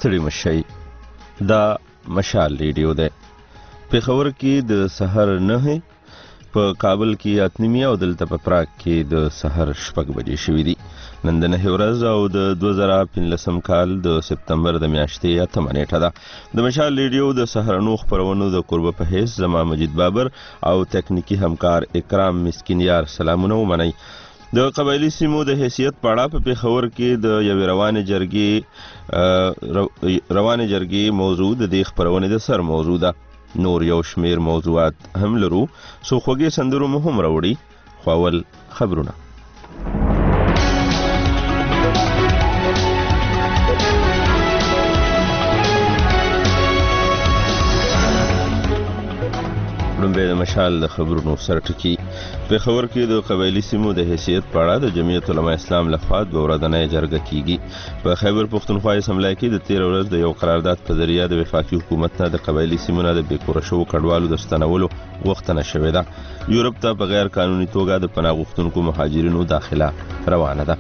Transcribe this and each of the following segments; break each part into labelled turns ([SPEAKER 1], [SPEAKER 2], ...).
[SPEAKER 1] ستړي مشئ. دا مشال ریډیو دی. پېښور کې د سحر 9 په کابل کې 8:30 او دلته په پراګ کې د سحر 6 بجې شوي دي. نن د 9 ورځ او د 2015 کال د سپتمبر د میاشتې 8 نیټه ده. د مشال ریډیو د سحرنو خپرونو د قربه په حیث زما مجید بابر او تکنیکی همکار اکرام مسکینیار سلامونه ومنئ. د قبایلی سیمو د حیثیت په اړه په پېښور کې د یوې روانې جرګې موضوع د دې خپرونې د سر موضوع ده. نور یو شمیر موضوعات هم لرو، څو خوږې سندرو مو هم راوړي. خو اول خبرونه. لومبې د مشال د خبرونو سرټکی. پېښور کې د قبایلی سیمو د حیثیت په اړه د جمعیت علماء اسلام لخوا د ورځنۍ جرګه کیږي. په خیبر پښتونخوا اسمبلی کې د 13 ورځ د یو قرارداد په ذریعه د وفاقي حکومت نه د قبایلی سیمو نه د بیکوره شوو کډوالو د ستنولو غوښتنه شوې ده. یورپ ته په غیر قانوني توګه د پناه غوښتونکو مهاجرینو داخله روانه ده.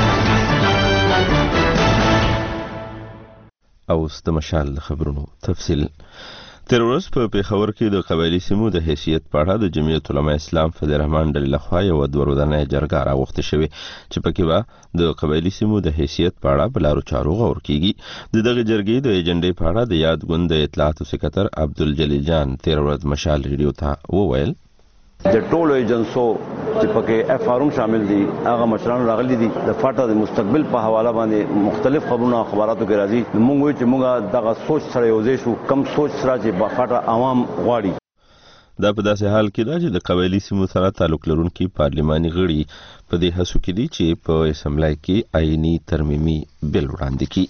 [SPEAKER 1] اوس د مشال د خبرونو تفصیل. تیر ورځ په پېښور کې د قبایلی سیمو د حیثیت په اړه د جمعیت علماء اسلام فضل الرحمن ډلې لخوا یوه ورځنۍ جرګه راغوښته شوې چې پکې به د قبایلی سیمو د حیثیت په اړه په لارو چارو غور کیږي. د دغه جرګې د ایجنډې په اړه د یاد ګوند د اطلاعاتو سکرټر عبدالجلیل جان تیر ورځ مشال ریډیو ته وویل
[SPEAKER 2] د ټولو ایجنسو چې پکې اف آر شامل دي هغه مشران راغلي دي د فاټا د مستقبل په حواله باندې مختلف خبرونه او خبراتو کې راځي. موږ وایو چې موږ دغه سوچ سره یوځای شو، کم سوچ سره چې فاټا عوام غواړي.
[SPEAKER 1] دا په داسې حال کې ده چې د قبایلی سیمو سره تعلق لرونکي پارلماني غړي په دې هڅو کې دي چې په اسمبلی کې آئینی ترمیمي بل وړاندې کړي.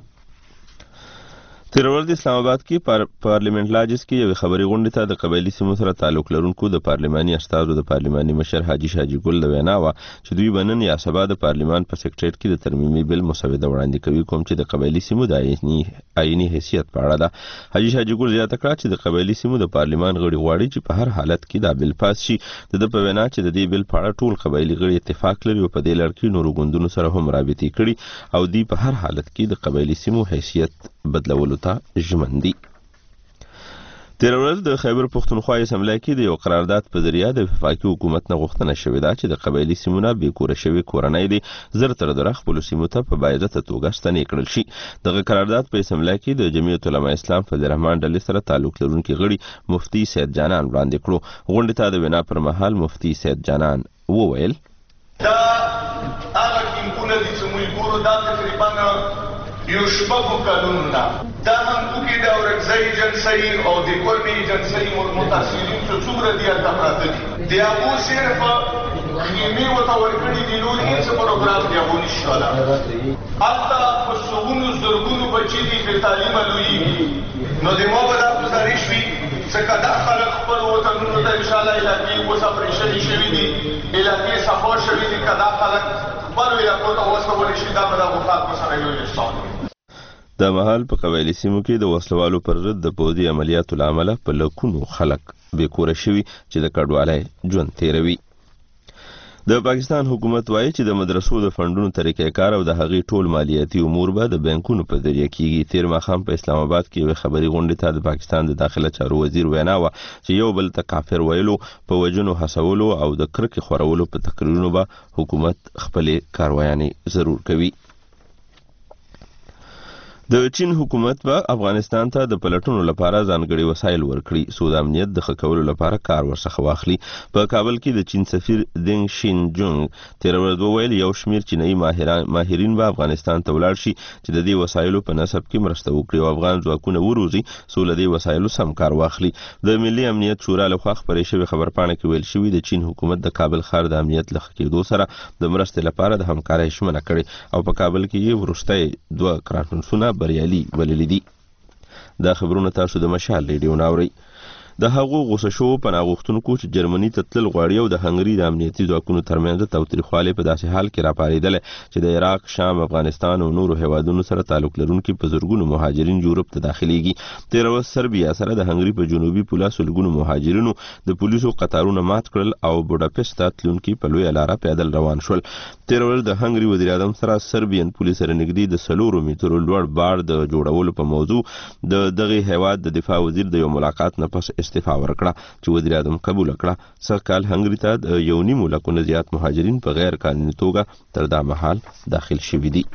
[SPEAKER 1] تیر ورځ د اسلام آباد کې پارلیمنت لاجس کې یوې خبري غونډې ته د قبایلی سیمو سره تعلق لرونکو د پارلماني استازو د پارلماني مشر حاجی شاجي ګل د وینا وه چې دوی به نن یا سبا د پارلمان په سکرټریټ کې د ترمیمي بل مسوده وړاندې کوي، کوم چې د قبایلی سیمو د آئینی حیثیت په اړه ده. حاجی شاجي ګل زیاته کړه چې د قبایلی سیمو د پارلمان غړي غواړي چې په هر حالت کې دا بل پاس شي. د ده په وینا چې د دې بل په اړه ټول قبایلی غړي اتفاق لري او په دې لړ کې نورو ګوندونو سره هم رابطې کړي او دوی په هر حالت کې د قبایلی سیمو حیثیت بدلولو ته ژمن دي. تیر ورځ د خیبر پښتونخوا اسمبلی کې د یو قرارداد په ذریعه د وفاقي حکومت نه غوښتنه شوې ده چې د قبایلی سیمو نه بیکوره شوي کورنۍ دي زر تر زره خپلو سیمو ته په باعزته توګه ستنې کړل شي. دغه قرارداد په اسمبلی کې د جمعیت علماء اسلام فضل الرحمن ډلې سره تعلق لرونکي غړي مفتي سید جانان وړاندې کړو. غونډې ته د وینا پر مهال مفتي سید جانان وویل
[SPEAKER 3] دا هغه ټینګونه دي چې موږ ګورو دا تقریبا یو شپږو کلونو نه دا هم کوکې د اورکزۍ ایجنسۍ او د کورنۍ ایجنسۍ متاثرین چې څومره دي هلته پراته دي د هغو صرف خیمې ورته ورکړي دي، نور هېڅ پروګرام د هغو نشته. هلته په سوګونو زرګونو بچي دي بې تعلیمه لویېږي. نو د ما به دا ګزارش وي ځکه دا خلک خپل وطنونو ته انشاءالله علاقې اوس اپریشنې شوي دي، علاقې صفا شوي دي. که دا خلک خپلو علاقو ته واستولی شي دا به د هغو خلکو سره یو احسان وي.
[SPEAKER 1] دا مهال په قبایلی سیمو کې د وسلوالو پر ضد د پوځي عملیاتو له امله په لکونو خلک بیکوره شوي چې د کډوالۍ ژوند تیروي. د پاکستان حکومت وایي چې د مدرسو د فنډونو طریقه کار او د هغې ټول مالیاتي امور به د بانکونو په ذریعه کیږي. تیر ماښام په اسلام آباد کې یوې خبري غونډې ته د پاکستان د داخله چارو وزیر وینا وه چې یو بل ته کافر ویلو، په وژنو هڅولو او د کرکې خورولو په تقریرونو به حکومت خپلې کاروایانې ضرور کوي. د چین حکومت به افغانستان ته د پلټونو لپاره ځانګړي وسایل ورکړي، څو د امنیت د ښه کولو لپاره کار ورڅخه واخلي. په کابل کې د چین سفیر دینګ شین جونګ تېره ورځ وویل یو شمېر چینایي ماهرین به افغانستان ته ولاړ شي چې د دې وسایلو په نصب کې مرسته وکړي او افغان ځواکونه وروزي څو له دې وسایلو سم کار واخلي. د ملي امنیت شورا لخوا خپرې شوې خبرپاڼه کې ویل شوي د چین حکومت د کابل ښار د امنیت له ښه کېدو سره د مرستې لپاره د همکارۍ ژمنه کړې او په کابل کې یې وروستۍ 2 کانفرنسونه بریالي بللي دي. دا خبرونه تاسو د مشال ریډیو نه اورئ. د هغو غوسه شوو پناه غوښتونکو چې جرمني ته تلل غواړي او د هنګري د امنیتي ځواکونو ترمنځ تاوتریخوالی په داسې حال کې راپارېدلی چې د عراق، شام، افغانستان او نورو هیوادونو سره تعلق لرونکي په زرګونو مهاجرین یورپ ته داخليږي. تېره ورځ سربیا سره د هنګري په جنوبي پوله سلګونو مهاجرینو د پولیسو قطارونه مات کړل او بوډاپست ته تلونکي په لویه لاره پیدل روان شول. تېره ورځ د هنګري وزیر اعظم سره سربیان پولیس سره نږدې د 4 مترو لوړ بار د جوړولو په موضوع د دغه هیواد د دفاع وزیر د یو ملاقات نه پس استعفا ورکړه چې وزیر اعظم قبول کړه. سږ کال هنګري ته د 1.5 لک نه زیات مهاجرین په غیر قانوني توګه تر دا مهال داخل شوي دي.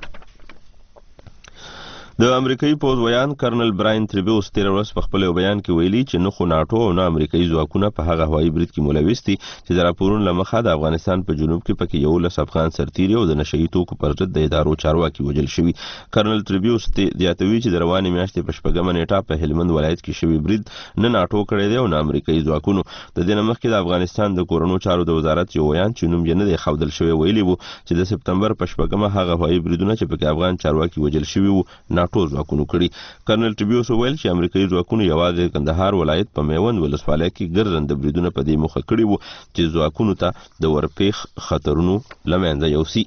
[SPEAKER 1] د امریکایي پوځ ویان کرنل براین تریبوس تېره ورځ په خپل بیان کې ویلي چې نه خو ناټو او نه امریکایي ځواکونه په هغه هوایي برید کې ملوث دي چې د راپورونو له مخه د افغانستان په جنوب کې پکې 11 افغان سرتیري او د نشهیي توکو پر ضد د ادارو چارواکي وژل شوي. کرنل تریبوس زیاتوي چې د روانې میاشتې په 4مه نیټه په هلمند ولایت کې شوي برید نه ناټو کړی دی او نه امریکایي ځواکونو. د دې نه مخکې د افغانستان د کورونو چارو د وزارت یو ویان چې نوم یې نه دی ښودل شوی ویلي وو چې د سپتمبر په 4مه هغه هوایي بریدونه چې پکې افغان چارواکي وژل شوي وو ناټو ځواکونو کړي. کرنل ټریبیوس ویل چې امریکایي ځواکونو یوازې کندهار ولایت په میوند ولسوالۍ کې ګرځنده بریدونه په دې موخه کړي وو چې ځواکونو ته د ورپېښ خطرونو له منځه یوسي.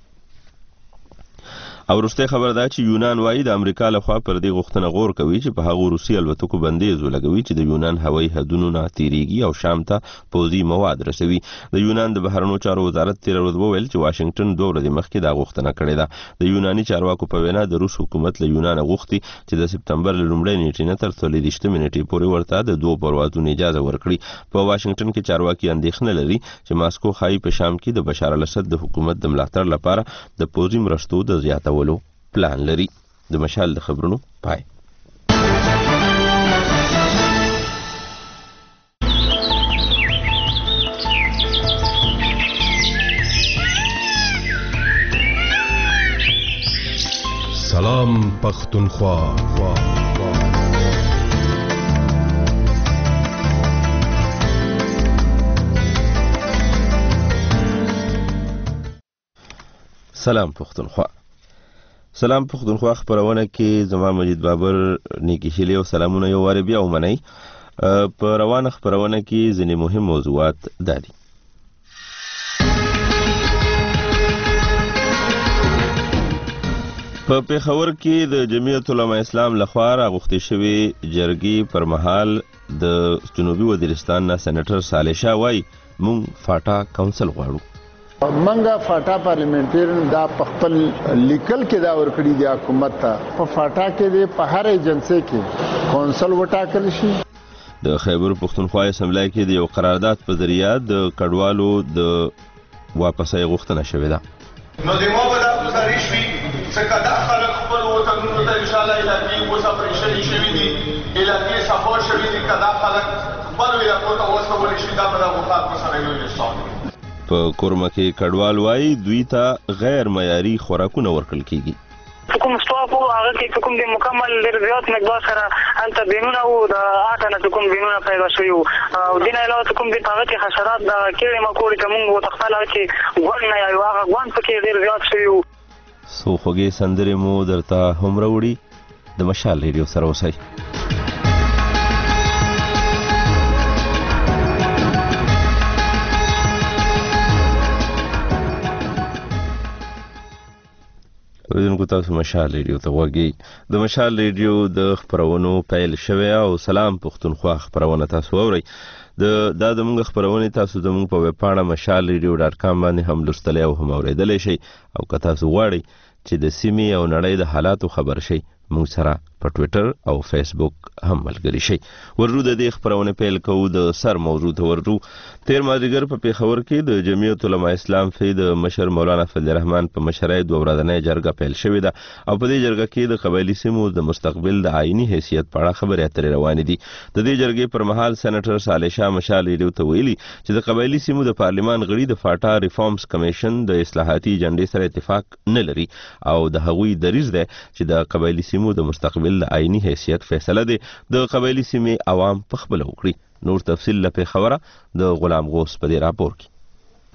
[SPEAKER 1] او وروستی خبر دا چې یونان وایي د امریکا لخوا پر دې غوښتنه غور کوي چې په هغو روسي الوتکو بندیز ولګوي چې د یونان هوایي حدونو نه تیریږي او شام ته پوځي مواد رسوي. د یونان د بهرنیو چارو وزارت تېره ورځ وویل چې واشنګټن 2 ورځې مخکې دا غوښتنه کړې ده. د یوناني چارواکو په وینا د روس حکومت له یونانه غوښتي چې د سپتمبر له لومړۍ نیټې نه تر 30 نیټې پورې ورته د 2 پروازونو اجازه ورکړي. په واشنګټن کې چارواکي اندېښنه لري چې ماسکو ښایي په شام کې د بشار الاسد د حکومت د ملاتړ لپاره د پوځي مرستو د زیاتولو پلان لري. د مشال د خبرونو پای.
[SPEAKER 4] سلام پختونخوا.
[SPEAKER 1] سلام پختونخوا. سلام پختونخوا خبرونه کې زما مجید بابر نیکی هیله او سلامونه یو واره بیا ومنئ. په روانه خبرونه کې ځینې مهم موضوعات دادي. په پیښور کې د جمعیت علماء اسلام لخوا راغوښتې شوې جرګې پر مهال د جنوبي وزیرستان نه سېنیټر صالح شاه وایي موږ فاټا کونسل غواړو.
[SPEAKER 5] منګه فاټا پارلیمنټریان دا په خپل لیکل کې دا ورکړي دی حکومت ته په فاټا کې دی په هر ایجنسی کې کونسل وټاکل شي.
[SPEAKER 1] د خیبر پختونخوا اسمبلی کې د یو قرارداد په ذریعہ د کډوالو د واپسۍ غوښتنه شوې ده.
[SPEAKER 3] نو د مو به دا گزارش وي چې کدا خلک خپل وطنونو ته ان شاء الله علاقې مسافرشي شوي دي علاقې صفور شوي دي کدا خلک خپل علاقو ته وسول شي دا به د خلکو سره یو انسان.
[SPEAKER 1] په کورمه کې کډوال وایي دوی ته غیر معیاري خوراکونه ورکړل کیږي.
[SPEAKER 6] کوم ستوافو هغه کې کوم د مکمل ډېر زیات مقدار سره انت بینونه او د اټه نه کوم بینونه پیدا شوي او دین علاوه کوم د هغه کې حشرات د کېړې مکوړې کوم وو تخپل چې ګون نه یو هغه ګون پکې ډېر زیات شوي.
[SPEAKER 1] سو خوږې سندرې مو درته هم راوړي. د مشال ریډیو سره اوسئ. ورځونکو تاسو مشال ریډیو ته غوږی. د مشال ریډیو د خبرونو پیل شوی او سلام پختونخوا خبرونه تاسو اورئ. دا زموږ خبرونه تاسو زموږ په ویب پاڼه mashalradio.com باندې هم لوستلی او هم اوریدلی شئ او که تاسو غواړئ چې د سیمې او نړۍ د حالاتو خبر شئ موږ سره په ټویټر او فیسبوک هم ملګري شئ. ورجو د دې خبرونه پیل کوو د سر موضوع ته ورجو. تیر مازدیګر په پیښور کې د جمعیت علماء اسلام فی د مشر مولانا فضل الرحمن په مشرۍ 2 ورځنۍ جرګه پیل شوې ده او په دې جرګه کې د قبایلي سیمو د مستقبل د آئینی حیثیت په اړه خبرې اترې روانې دي. د دې جرګې پر مهال سېنیټر صالح شاه مشال ریډیو ته ویلي چې د قبایلي سیمو د پارلیمان غړي د فاټا ریفارمز کمیشن د اصلاحاتي ایجنډې سره اتفاق نه لري او د هغوی دریځ دی چې د قبایلي سیمو د مستقبل د آئینی حیثیت فیصله دی د قبایلي سیمې عوام په خپله وکړي. نور تفصیل له پیښوره د غلام غوث په دې راپور کې.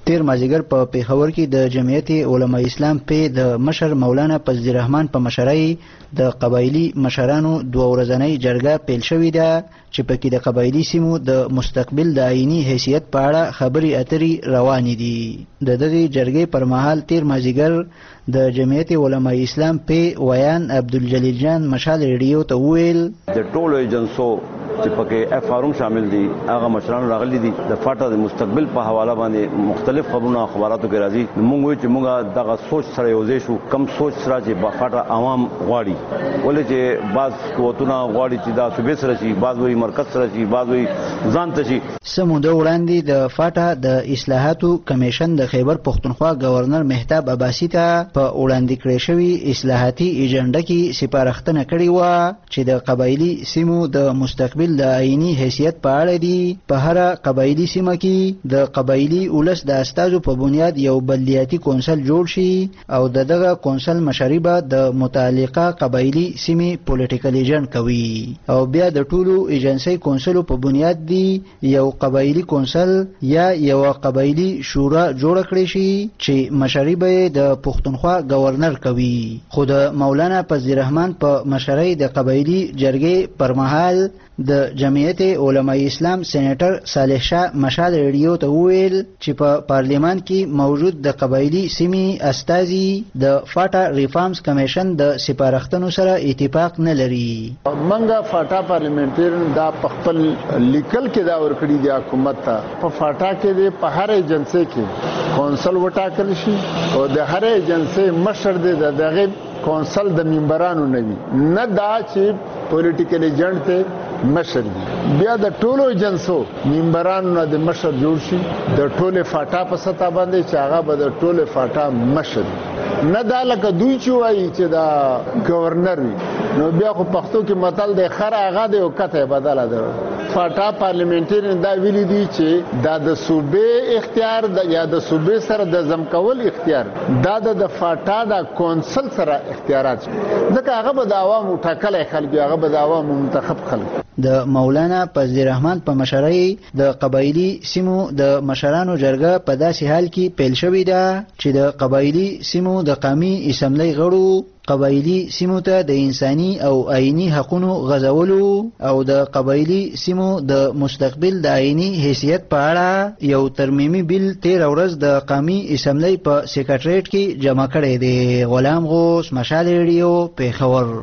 [SPEAKER 7] تیر مازیګر په پیښور کې د جمعیت علماء اسلام په د مشر مولانا فضل الرحمن په مشرۍ د قبایلی مشرانو دوه ورځنۍ جرګه پیل شوې ده چې پکې د قبایلی سیمو د مستقبل د آئینی حیثیت په اړه خبرې اترې روانې دي. د دغې جرګې پر مهال تیر مازیګر د جمعیت علماء اسلام په ویان عبدالجلیل جان مشال ریډیو ته وویل
[SPEAKER 2] د ټولو ایجنسو چې پکې اف آر شامل دي هغه مشران راغلي دي د فاټا د مستقبل په حواله باندې مختلف خبرونه خبراتو کې راځي. موږ وایو چې موږ دغه سوچ سره یوځای شو کم سوچ سره چې فاټا عوام غواړي ولې چې بعض قوتونه غواړي چې دا صوبې سره شي بعض وایي مرکز سره شي بعض وایي ځان ته شي.
[SPEAKER 7] سموده وړاندې د فاټا د اصلاحاتو کمیشن د خیبر پښتونخوا گورنر مهتاب عباسی ته په وړاندې کړې شوې اصلاحاتي ایجنډا کې سپارښتنه کړې وه چې د قبایلی سیمو د مستقبل د آئینی حیثیت په اړه دي. په هر قبایلی سیمه کې د قبایلی ولس د استازو په بنیاد یو بلدیاتي کونسل جوړ شي او دغه کونسل مشري به د متعلقه قبایلی سیمې پولیټیکل ایجنټ کوي او بیا د ټولو ایجنسۍ کونسلو په بنیاد دي یو قبایلی کونسل یا یو قبایلی شورا جوړ کړي شي چې مشري به د پښتونخوا گورنر کوي. خو د مولانا فضل الرحمن په مشرۍ د قبایلی جرګې پر مهال د جمعیت علماء اسلام سېنیټر صالح شاه مشال ریډیو ته وویل چې په پارلیمان کې موجود د قبایلی سیمې استازي د فاټا ریفارمز کمیشن د سپارښتنو سره اتفاق نه لري.
[SPEAKER 5] منګه فاټا پارلیمنټریان دا په خپل لیکل کې دا ورکړي د حکومت ته په فاټا کې د په هر ایجنسۍ کې کونسل وټاکل شي او د هر ایجنسۍ مشر د دغه کونسل د ممبرانو نه وي نه دا چې پولیټیکل ایجنټ ته مشر دي. بیا د ټولو ایجنسو ممبرانو نه د مشر جوړ شي د ټوله فاټا په سطح باندې چې هغه به د ټوله فاټا مشر نه دا لکه دوی چې وایي چې دا گورنر وي نو بیا خو پښتو کې متل د خر هغه د وکته بدله ده. فاټا پارلیمنټریان دا ویلي دي چې دا د صوبې اختیار یا د صوبې سره د ضم کول اختیار دا د فاټا د کونسل سره اختیارات ځکه هغه به د عوامو ټاکلي خلک هغه به د عوامو منتخب خلک.
[SPEAKER 7] د مولانا فضل الرحمن په مشرۍ د قبایلی سیمو د مشرانو جرګه په داسې حال کې پیل شوې ده چې د قبایلی سیمو د قومي اسمبلی غړو قبایلی سیمو ته د انساني او آئینی حقوقو غځولو او د قبایلی سیمو د مستقبل د آئینی حیثیت په اړه یو ترمیمي بیل 13 ورځ د قومي اسمبلی په سیکریټریټ کې جمع کړی دی. غلام غوث مشال ریډیو پیښور.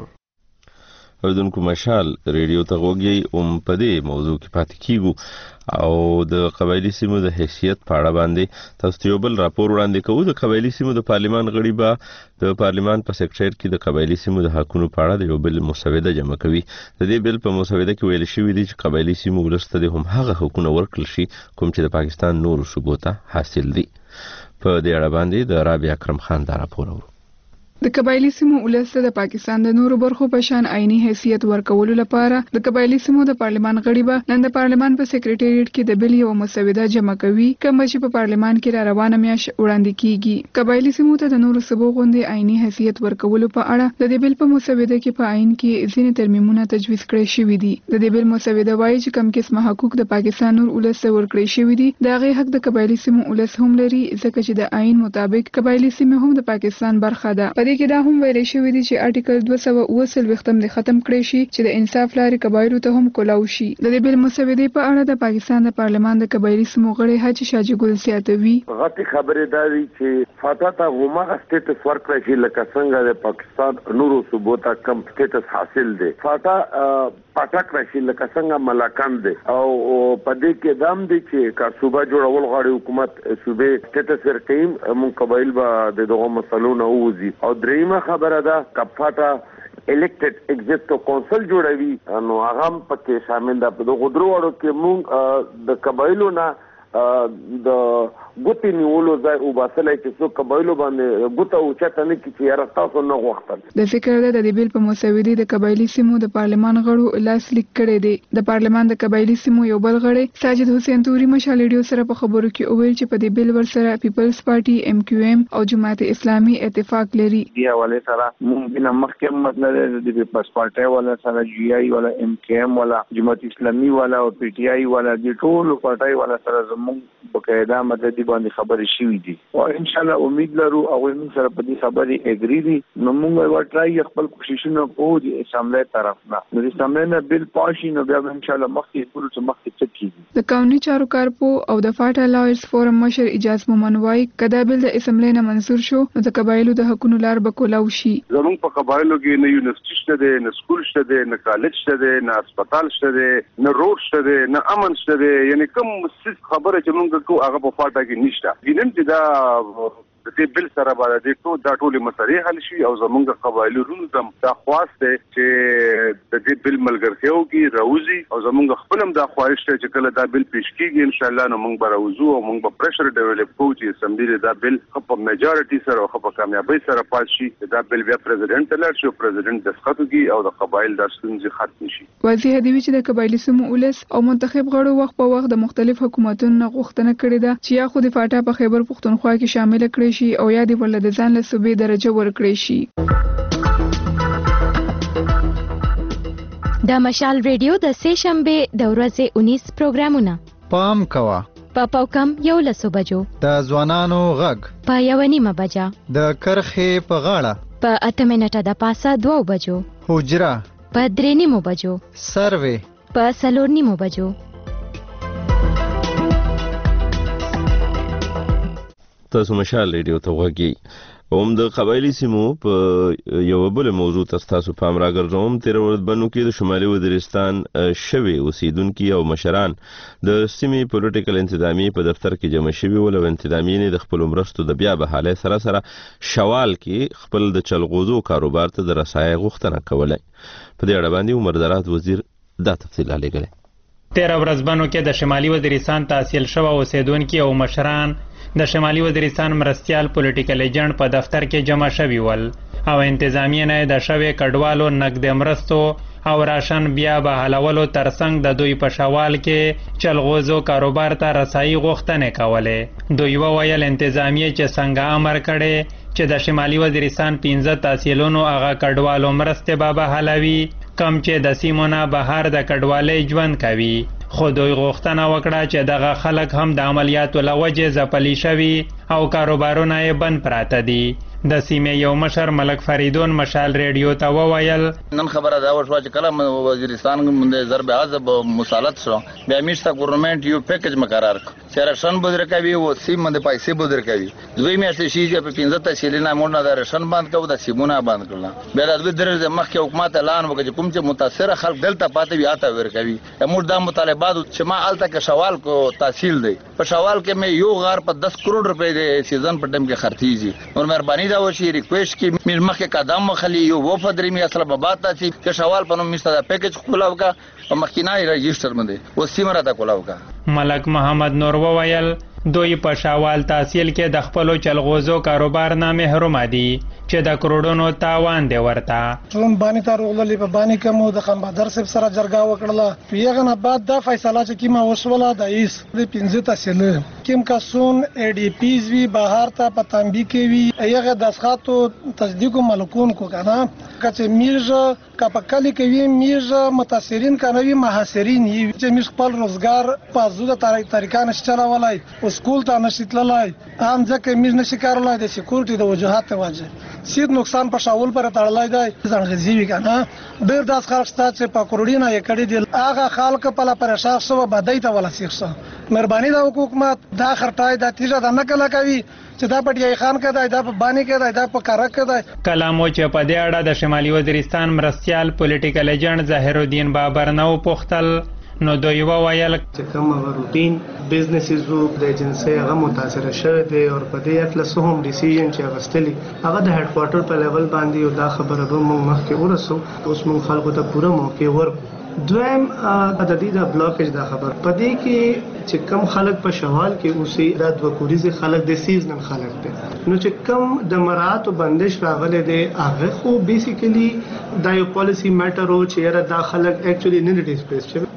[SPEAKER 1] اوریدونکو مشال ریډیو ته غوږی په دې موضوع کې پاتې کیږو او د قبایلی سیمو د حیثیت په اړه باندې تاسو ته یو بل راپور وړاندې کوو. د قبایلی سیمو د پارلیمان غړي به د پارلیمان په سیکریټریټ کې د قبایلی سیمو د حقوقو په اړه د یو بل مسوده جمع کوي. د دې بل په مسوده کې ویل شوی دی چې قبایلی سیمو ولسته د هم هغه حقوقونه ورکړل شي کوم چې د پاکستان نورو صوبو ته حاصل دي. په دې اړه باندې د رابعه اکرم خان دا راپور ورو.
[SPEAKER 8] د قبایلی سیمو ولسته د پاکستان د نورو برخو په شان آئینی حیثیت ورکولو لپاره د قبایلی سیمو د پارلیمان غړي به نن د پارلیمان په سیکریټریټ کې د بل یو مسوده جمع کوي کوم چې په پارلیمان کې را روانه میاشت وړاندې کیږي. قبایلی سیمو ته د نورو صوبو غوندې آئینی حیثیت ورکولو په اړه د دې بل په مسوده کې په آئین کې ځینې ترمیمونه تجویز کړي شوي دي. د دې بل مسوده وایي چې کوم قسمه حقوق د پاکستان نور ولسته ورکړي شوي دي د هغې حق د قبایلی سیمو ولس هم لري ځکه چې د آئین مطابق قبایلی سیمې هم د پاکستان برخه ده. په دې کې دا هم ویل شوی دی چې آرټیکل 229 د ختم کړی شي چې د انصاف لارې قبایلو ته هم کولاو شي. د دې بل مسودې په اړه د پاکستان د پارلمان د قبایلی سیمو غړي حاجي شاجي ګل سیاتوي
[SPEAKER 9] غټي خبره دا وی چې فاټا ته غومه سټیټس ورکړی شي لکه څنګه د پاکستان نورو صوبو ته کم سټیټس حاصل دی. فاټا پټاک راشي لکه څنګه ملاکان دی او په دې کې دام دی چې کا صوبه جوړول غواړي حکومت صوبې سټیټس ورکړي مون قبایل به دغه مسلو نه وځي. او دریمه خبره ده کفاټا الیکټډ ایگزیکټیو کونسل جوړوي نو هغه پکې شامل ده. په دغه درو وړو کې مونږ د قبایلو نه د ګوتې نیولو ځای وباسلی چې څوک قبایلو باندې ګوته اوچته نه کړي چې یاره تاسو نه غوښتل.
[SPEAKER 8] د فکر ده د دې بیل په مسودې د قبایلي سیمو د پارلمان غړو لاس لیک کړی دی. د پارلمان د قبایلي سیمو یو بل غړی ساجد حسین توري مشال ریډیو سره په خبرو کې وویل چې په دې بیل ورسره پیپلز پارټي MQM او جماعت اسلامي اتفاق لري.
[SPEAKER 10] دی حواله سره مونږ نه مخکې مطلب د پیپلز پارټي ولا سره GI ولا MQM ولا جماعت اسلامي ولا او PTI ولا د ټولو پارټي ولا سره زموږ بقاعده مدد دې باندې خبرې شوې دي او ان شاء الله امید لرو او موږ سره په دې خبرې اګری دي نو موږ وټرای خپل کوششونه کوو د اسمبلی طرف نه نو د اسمبلی نه بل پاشي نو بیا ان شاء الله مخکې ټول مخکې چکیږي
[SPEAKER 8] د قانوني چارو کارپو او د فاټا لایرز فورم مشر اجاز مومن وای کدا بل د اسمبلی نه منظور شو نو د قبایلو د حقوقو لار به کولاو شي
[SPEAKER 11] زموږ په قبایلو کې نه یونیورسيټي شته ده نه سکول شته ده نه کالج شته ده نه هسپتال شته ده نه روډ شته ده نه امن شته ده یعنی کوم خبره چې موږ کو هغه په فاټا کې نشته ګینن چې دا د دې بل سره باندې دا ټول مسلې حل شي او زمونږ قبایلو رونو زم دا خواسته چې د دې بل ملګرتیاو کې راوځي او زمونږ خپلم دا خواهش ته چې کله دا بل پیش کیږي ان شاء الله نو موږ به راوځو او موږ به پریشر ډیولپ کوو چې اسمبلی دا بل په میجارټي سره او په کامیابی سره پاس شي دا بل بیا پریزیدنت ته لاړ شي پریزیدنت دسخط کوي او د قبایل د ستونزې ختم شي
[SPEAKER 8] واضح دی چې د قبایلی سیمو ولس او منتخب غړو وخت په وخت د مختلف حکومتونو غوښتنه کړې ده چې یا خو د فاټا په خیبر پښتونخوا کې شامل کړي شي او یا د ولله د ځان له صوبې درجه ورکړي شي.
[SPEAKER 12] د مشال ریډیو د سه شنبه د ورځې 19 پروګرامونه
[SPEAKER 13] پام کوا
[SPEAKER 12] په کم 11 بجو
[SPEAKER 13] د ځوانانو غږ
[SPEAKER 12] په 1:30 بجا
[SPEAKER 13] د کرخې په غاړه
[SPEAKER 12] په 8 منټه د پاسه 2 بجو
[SPEAKER 13] حجره
[SPEAKER 12] په 3:30 بجو
[SPEAKER 13] سروې
[SPEAKER 12] په 4:30 بجو.
[SPEAKER 1] تاسو مشال ریډیو ته وګورئ. د قبایلی سیمو په یو بل موضوع تاسو پام راګرځوم. تیر ورځ بنو کې د شمالي وزیرستان شوي اوسیدونکو او مشران د سیمې پولیټیکل انتظامی په دفتر کې جمع شوي ول او انتظامیین د خپل مرستو د بیا بحاله سره شوال کې خپل د چلغوزو کاروبار ته د رسایي غوښتنه کوله. په دې اړه باندې عمر درات وزیر دا تفصیل علیګل.
[SPEAKER 14] تیر ورځ بنو کې د شمالي وزیرستان تحصیل شوی اوسیدونکو او مشران د شمالي وزیرستان مرستيال پولیټیکل ایجنټ په دفتر کې جمع شوي ول او انتظامیه نه د شوی کډوالو نقد مرستو او راشن بیا به حلولو ترڅنګ د دوی په شوال کې چلغوزو کاروبار ته رسایي غوښتنې کولې. دوی وویل انتظامیه چې څنګه امر کړي چې د شمالي وزیرستان 15 تحصیلونو هغه کډوالو مرستې به حلوي کم چې د سیمونه بهر د کډوالۍ ژوند کوي. خو دوی غوښتنه وکړه چې دغه خلک هم د عملیاتو له وجې ځپلي شوي او کاروبارونه یې بند پراته دي. د سیمې یو مشر ملک فریدون مشال ریډیو ته وویل
[SPEAKER 15] نن خبره دا وشوه چې کله وزیرستان د ضرب عضب مسالت شو بیا میشته ګورنمنت یو پیکج مقرر کړ چې راشن بدر کوي او سیم د پیسې بدر کوي. دوی میاشتې شي چې په 15 تحصیلونه موږ نه د راشن بند کوو د سیمونه بند کړل. بیا د دوی درې مخکې حکومت اعلان وکړ چې کوم چې متاثر خلک دلته پاتې وي اته ور کوي. موږ دا مطالبات چې ما الته کې سوال کو تحصیل دی په سوال کې مې یو غار په 10 کروڑ روپے د سیزن په ټیم کې خرچيږي. نور مهرباني دا وشي ریکویسټ کې مې مخکې قدم مخلي یو وفد رمي اصل بابات تاسي چې سوال په نوم مشته د پیکج کولاو کا په مخکینای رجستر باندې و سیمره تا کولاو کا.
[SPEAKER 14] ملک محمد نور وویل دوی په شوال تحصیل کې د خپلو چلغوزو کاروبار نه محروم دي چې د کروڑونو تاوان دی ورته.
[SPEAKER 16] ټول باندې ته روغللی په باندې کوم د قنبادر صاحب سره جرګه وکړله. یغه نه بعد دا فیصله چې کیما وسوله د ایس د 15 تحصیل کیم کسون ای ډی پیز وی بهر ته په تنبیه کوي یغه د اسخاتو تصدیق ملکون کو کنه کچې میرزه کپکلی کوي میرزه متاثرین کنوي محاصرین چې مش خپل روزګار په زوده طریقه نشته ولای سکول ته نشیتلای هم ځکه میز نشي کارلای د سکیورټي د وجوهات واجه سید نقصان په شاول پر تړلای دی ځنغزي وی کنه ډیر داس خلک ستاسو چې په کروڑینا یې کړي دي هغه خلک په لا پرشاخ سو بدای ته ولا سیخصه مهرباني د حکومت دا خرټای د تیزه د نکله کوي چې دا پټي خان کده دا په باندې کده دا په کارک کده.
[SPEAKER 14] کلامو چې په دې اړه د شمالي وزیرستان مرستيال پولیټیکل ایجنټ ظاهر الدین بابر نو پختل نو دوی وویل
[SPEAKER 17] چې کوم روټین بزنسز وو د ایجنسی هغه متاثر شوی دی او په دې افلسو هم ډیسیژن چې غستلی هغه د هډ کوارټر په لیول باندې او دا خبره به موږ مخکې ورسو اوس موږ خلکو ته پوره موقع ورکو. دویم د دې د بلاکیج دا خبر پدې کې چې کم خلک په شوال کې اوسې د دوه کوریزي خلک د سیزنل خلک دي نو چې کم د مرات او بندش راغله دي هغه خو بیسیکلی دا یو پالیسی میټر او چې را دا خلک اکچولی نه ډیسپلیس شي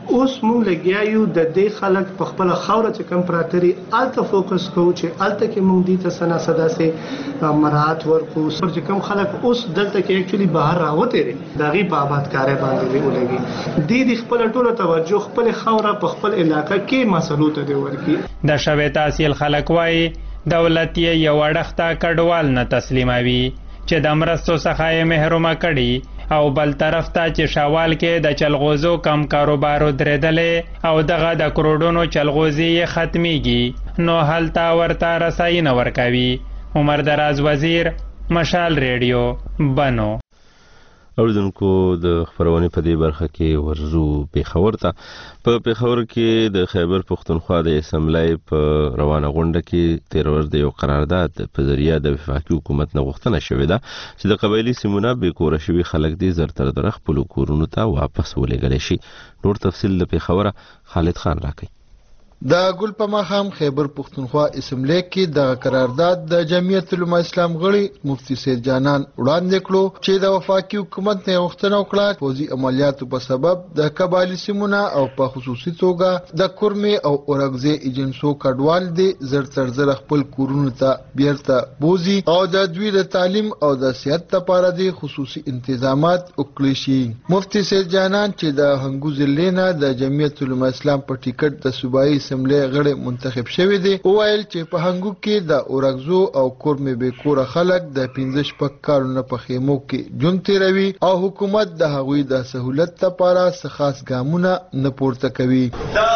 [SPEAKER 17] اوس مونږ لګیا یو د دې خلک په خپل خاوره چې کم پراتري الته فوکس کوو چې الته کې مونږ دې ته سنا صدا سي مراعات ورکو سر چې کم خلک اوس دلته کې اکچولی بهر راوته دي دغه په آبادکارۍ باندې ولګي دې خپل ټوله توجه خپل خاوره په خپل علاقې کې مسلو ته دی ورکی
[SPEAKER 14] د شوی تحصیل خلک وایي دولت یې یو اړخته کډوال نه تسلیموي چې د مرستو څخه یې محرومه کړي او بل طرف ته چې شوال کې د چلغوزو کم کاروبارو درېدلې او دغه د کروڑونو چلغوزي یې ختمیږي نو هلته ورته رسایي نه ورکوي. عمر دراز وزیر، مشال ریډیو، بنو.
[SPEAKER 1] اوریدونکو د خبرونې په دې برخه کې ورزو پیښور ته. په پیښور کې د خیبر پښتونخوا د اسمبلی په روانه غونډه کې 13 ورځ د یو قرارداد په ذریعه د وفاقي حکومت نه غوښتنه شوې ده چې د قبایلي سیمونه بې کوره شوي خلک دې زر تر زره خپلو کورونو ته واپس ولېږلی شي. نور تفصیل د پیښوره خالد خان راکوي.
[SPEAKER 18] د ګل په ماښام خیبر پښتونخوا اسمبلی کې د قرارداد د جمعیت العلماء اسلام غړي مفتی سید جانان وړاندې کړو چې د وفاقي حکومت نه غوښتنه وکړه فوزي عملیاتو په سبب د قبایلي سیمونه او په خصوصي توګه د کورمې او اورګزې ایجنسو کډوال دي زر تر زره خپل کورونو ته بیرته بوزي او د دوی د تعلیم او د صحت لپاره د خصوصي انتظامات وکړي شي. مفتی سید جانان چې د هنګو ضلع نه د جمعیت العلماء اسلام په ټیکټ د صوبایي اسمبلی غړي منتخب شوی دی وویل چې په هنګو کې د اورګزو او کورمې بې کوره خلک د 15 شپږ کالونو په خیمو کې ژوند تیروي او حکومت د هغوی د سهولت لپاره څه خاص ګامونه نه پورته کوي.
[SPEAKER 3] دا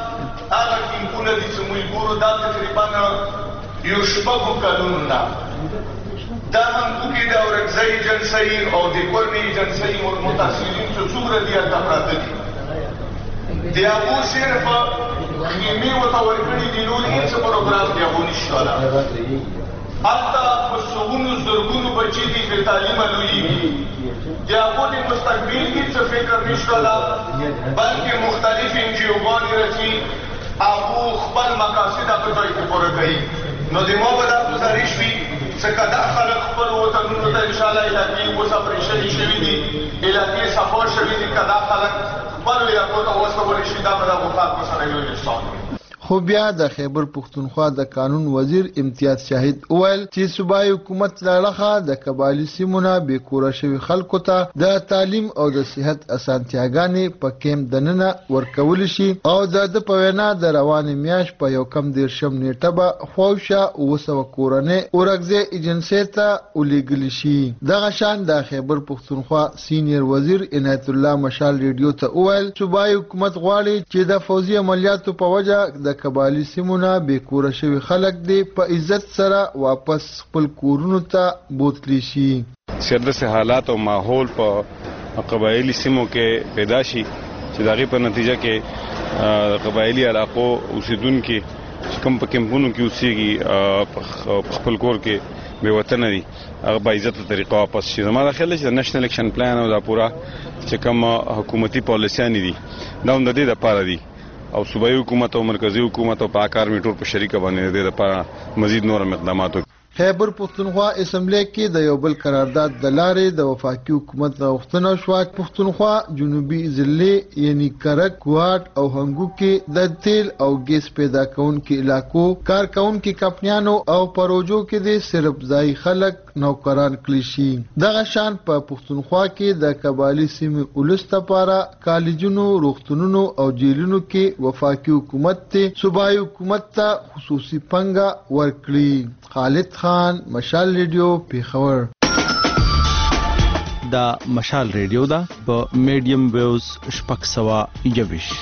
[SPEAKER 3] هغه کیمپونه دي چې موږ ګورو دا تقریبا یو شپږ کالونو نه دا هنګو کې د اورګزي ایجنسۍ او د کورمې ایجنسۍ متأثرین چې څومره دي هلته پراته دي د هغو صرف خیمې ورته ورکړي دي نور هېڅ پروګرام د هغو نشته هلته په سوونو زرګونو بچي دي بې تعلیمه لویېږي د هغو د مستقبل کې څه فکر نشته بلکې مختلف انجیوګانې راځي هغو خپل مقاصد هغه ځای کې پوره کوي نو د ما به دا ګزارش وي چې که دا خلک خپل وطنونو ته انشاءالله علاقې اوس اپریشنې شوي دي علاقې صفا شوي دي که دا خلک خپل علاقو ته وسولی شي دا به د هغو خلکو سره یو احسان وي.
[SPEAKER 18] خو بیا د خیبر پښتونخوا د قانون وزیر امتیاز شاهد وویل چې صوبایي حکومت له اړخه د قبایلي سیمونه بې کوره شوي خلکو ته د تعلیم او د صحت اسانتیاګانې په کیمپ دننه ورکولی شي او د په وینا د روانې میاشت په 1 نیټه به خواوشا 900 کورنۍ اورګزې ایجنسۍ ته ولېږلی شي. دغه شان د خیبر پښتونخوا سینیر وزیر عنایت الله مشال ریډیو ته وویل صوبایي حکومت غواړي چې د فوزي عملیاتو په وجه د قبایلي سیمونه بې کوره شوي خلک دې په عزت سره واپس خپل کورونو ته بوتلی شي.
[SPEAKER 19] چې داسې حالات او ماحول په قبایلي سیمو کې پیدا شي چې د هغې په نتیجه کې د قبایلي علاقو اوسېدونکي چې کوم په کیمپونو کې اوسېږي په خپل کور کې بې وطنه دي هغه با عزته طریقه واپس شي. زما دا خیال دی چې د نېشنل اکشن پلان او دا پوره چې کوم حکومتي پالیسیانې دي دا هم د دې دپاره دي او صوبایي حکومت او مرکزی حکومت او پاکار میټور په شریکه باندې د لپاره مزید نور اقدامات.
[SPEAKER 18] خیبر پښتونخوا اسمبلی کې د یو بل قرارداد د لارې د وفاقي حکومت غوښتنه شوه پښتونخوا جنوبي ضلع یعنی کرک، کوهاټ او هنګو کې د تیل او ګیس پیدا کوونکو علاقو کارکونکو کمپنیانو او پروژو کې د صرف ځای خلک نوکران کړي شي. دغه شان په پښتونخوا کې د قبایلي سیمې ولس لپاره کالجونو، روغتونونو او جیلونو کې وفاقي حکومت ته صوبایي حکومت ته خصوصي پنګه ورکړي. خالد خان، مشال ریډیو، پیښور.
[SPEAKER 20] دا مشال ریډیو دا په میډیم ویوز 621.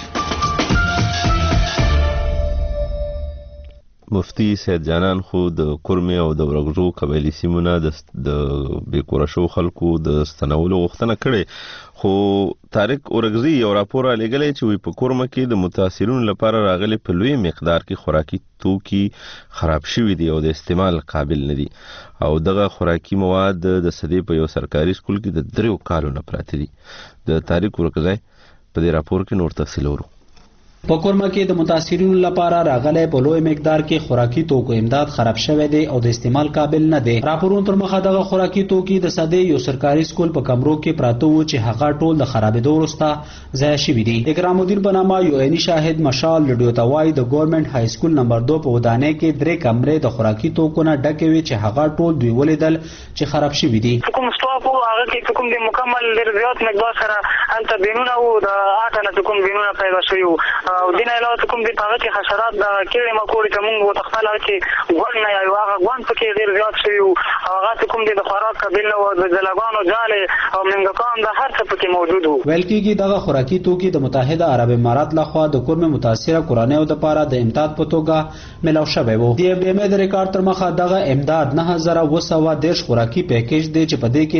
[SPEAKER 1] مفتی سید جانان خو د کورمې او د اورګزو قبایلي سیمونه د بې کوره شوو خلکو د ستنولو غوښتنه کړې خو طارق اورګزي یو راپور رالیږلی چې په کورمه کې د متاثرینو لپاره راغلي په لوی مقدار کې خوراکي توکي خراب شوي دي او د استعمال قابل نه دي او دغه خوراکي مواد د سدې په یو سرکاري سکول کې د 3 کالو نه پراته دي. د طارق اورګزي په دې راپور کې نور تفصیل ورو.
[SPEAKER 21] په کورما کې د متاثرینو لپاره راغلی په لوی مقدار کې خوراکي توکو امداد خراب شوی دی او د استعمال قابل نه دی. راپورونو تر مخه دغه خوراکي توکي د صدې یو سرکاري سکول په کمرو کې پراته وو چې هغه ټول د خرابېدو وروسته ضایع شوي دي. اکرام الدین په نامه یو عیني شاهد مشال رادیو ته وایي د ګورنمنت های سکول نمبر 2 په ودانۍ کې 3 کمرې د خوراکي توکو نه ډکې وي چې هغه ټول دوی ولیدل چې خراب شوي دي.
[SPEAKER 6] کوم سټاپ هغه کې کوم د مکمل ډېر زیات مقدار سره انت بینونه وو د آټه نه کوم بینونه پیدا شوي وو او دین علاوه کوم د هغه کې حشرات د کېړې مکوړې ته مونږ وتخپل چې ګون نه یو هغه ګون پکې ډېر زیات شوي وو هغه کوم د خوراک قابل نه وو د زلګانو جالې او منګکان د هر څه پکې موجود وو.
[SPEAKER 21] ویل کېږي دغه خوراکي توکي د متحده عرب امارات لخوا د کورمې متاثره کورنیو لپاره د امداد په توګه ملاو شوی وو. د BMA د ریکارډ تر مخه دغه امداد 9210 خوراکي پیکیج دی چې په دې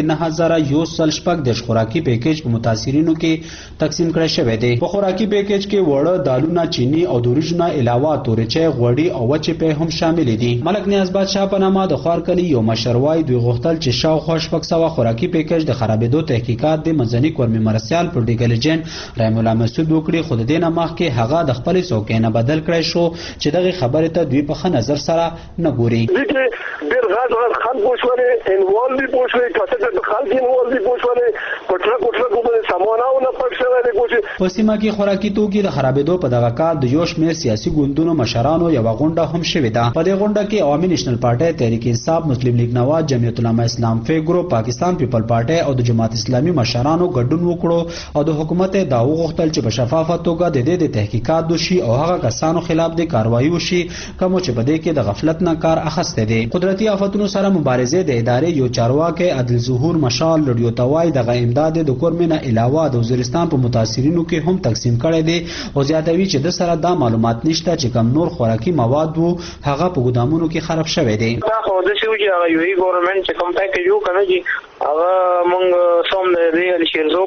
[SPEAKER 21] کې 9110 خوراکي پیکیج په متاثرینو کې تقسیم کړی شوی دی. په خوراکي پیکیج کې وړه دالونه چینی او د وریجو نه علاوه تورچې غوړي او وچې په هم شامل دي. ملک نیاز بادشاه په نامه د خوارکلی یو مشروای دوی غوښتل چې شاوخوا شپږ سوه خوراکي پیکیج د خرابېدو تحقیقات د منځني کورمې مرستیال پولیټیکل ایجنټ رحیم الله مسعود وکړي خو د دې نه مخکې هغه د خپلې څوکۍ نه بدل کړی شو چې دغه خبرې ته دوی په ښه نظر سره نه ګوري.
[SPEAKER 22] ډېر غټ خلک پوښولې انوالو دي پوښولې کاسه د خلک انوالو دي پوښولې کوټه کومه ساماناونه پټ شوی دی پوښي.
[SPEAKER 21] په سیمه کې خوراکي توکي د خرابېدو په دغه کال د یو شمېر سیاسي ګوندونو مشرانو یوه غونډه هم شوې ده. په دې غونډه کې عوامي نیشنل پارټۍ تحریک انصاف مسلم لیگ نواز جمعیت العلماء اسلام فی ګروپ پاکستان پیپل پارټۍ او د جماعت اسلامي مشرانو ګډون وکړو او د حکومت دا وغوښتل چې په شفافه توګه د دې د تحقیقات وشي او هغه کسانو خلاف د کاروایی وشي کوم چې په دې کې د غفلت نه کار اخیستی دی. قدرتي آفتونو سره مبارزې د ادارې یو چارواکی عادل ظهور مشال رادیو ته وایي دغه امداد د کورمې نه علاوه د وزیرستان په متاثرینو کې هم تقسیم کړی دی او زیاتوي چې د سره دا معلومات نشته چې کم نور خوراکي مواد وو هغه په ګودامونو کې خراب شوی دی.
[SPEAKER 6] دا خو د شو چې هغه یوې ګورنمنت چې کوم پاکیج یو کنه چې هغه مونږ سوم د دې شیرزو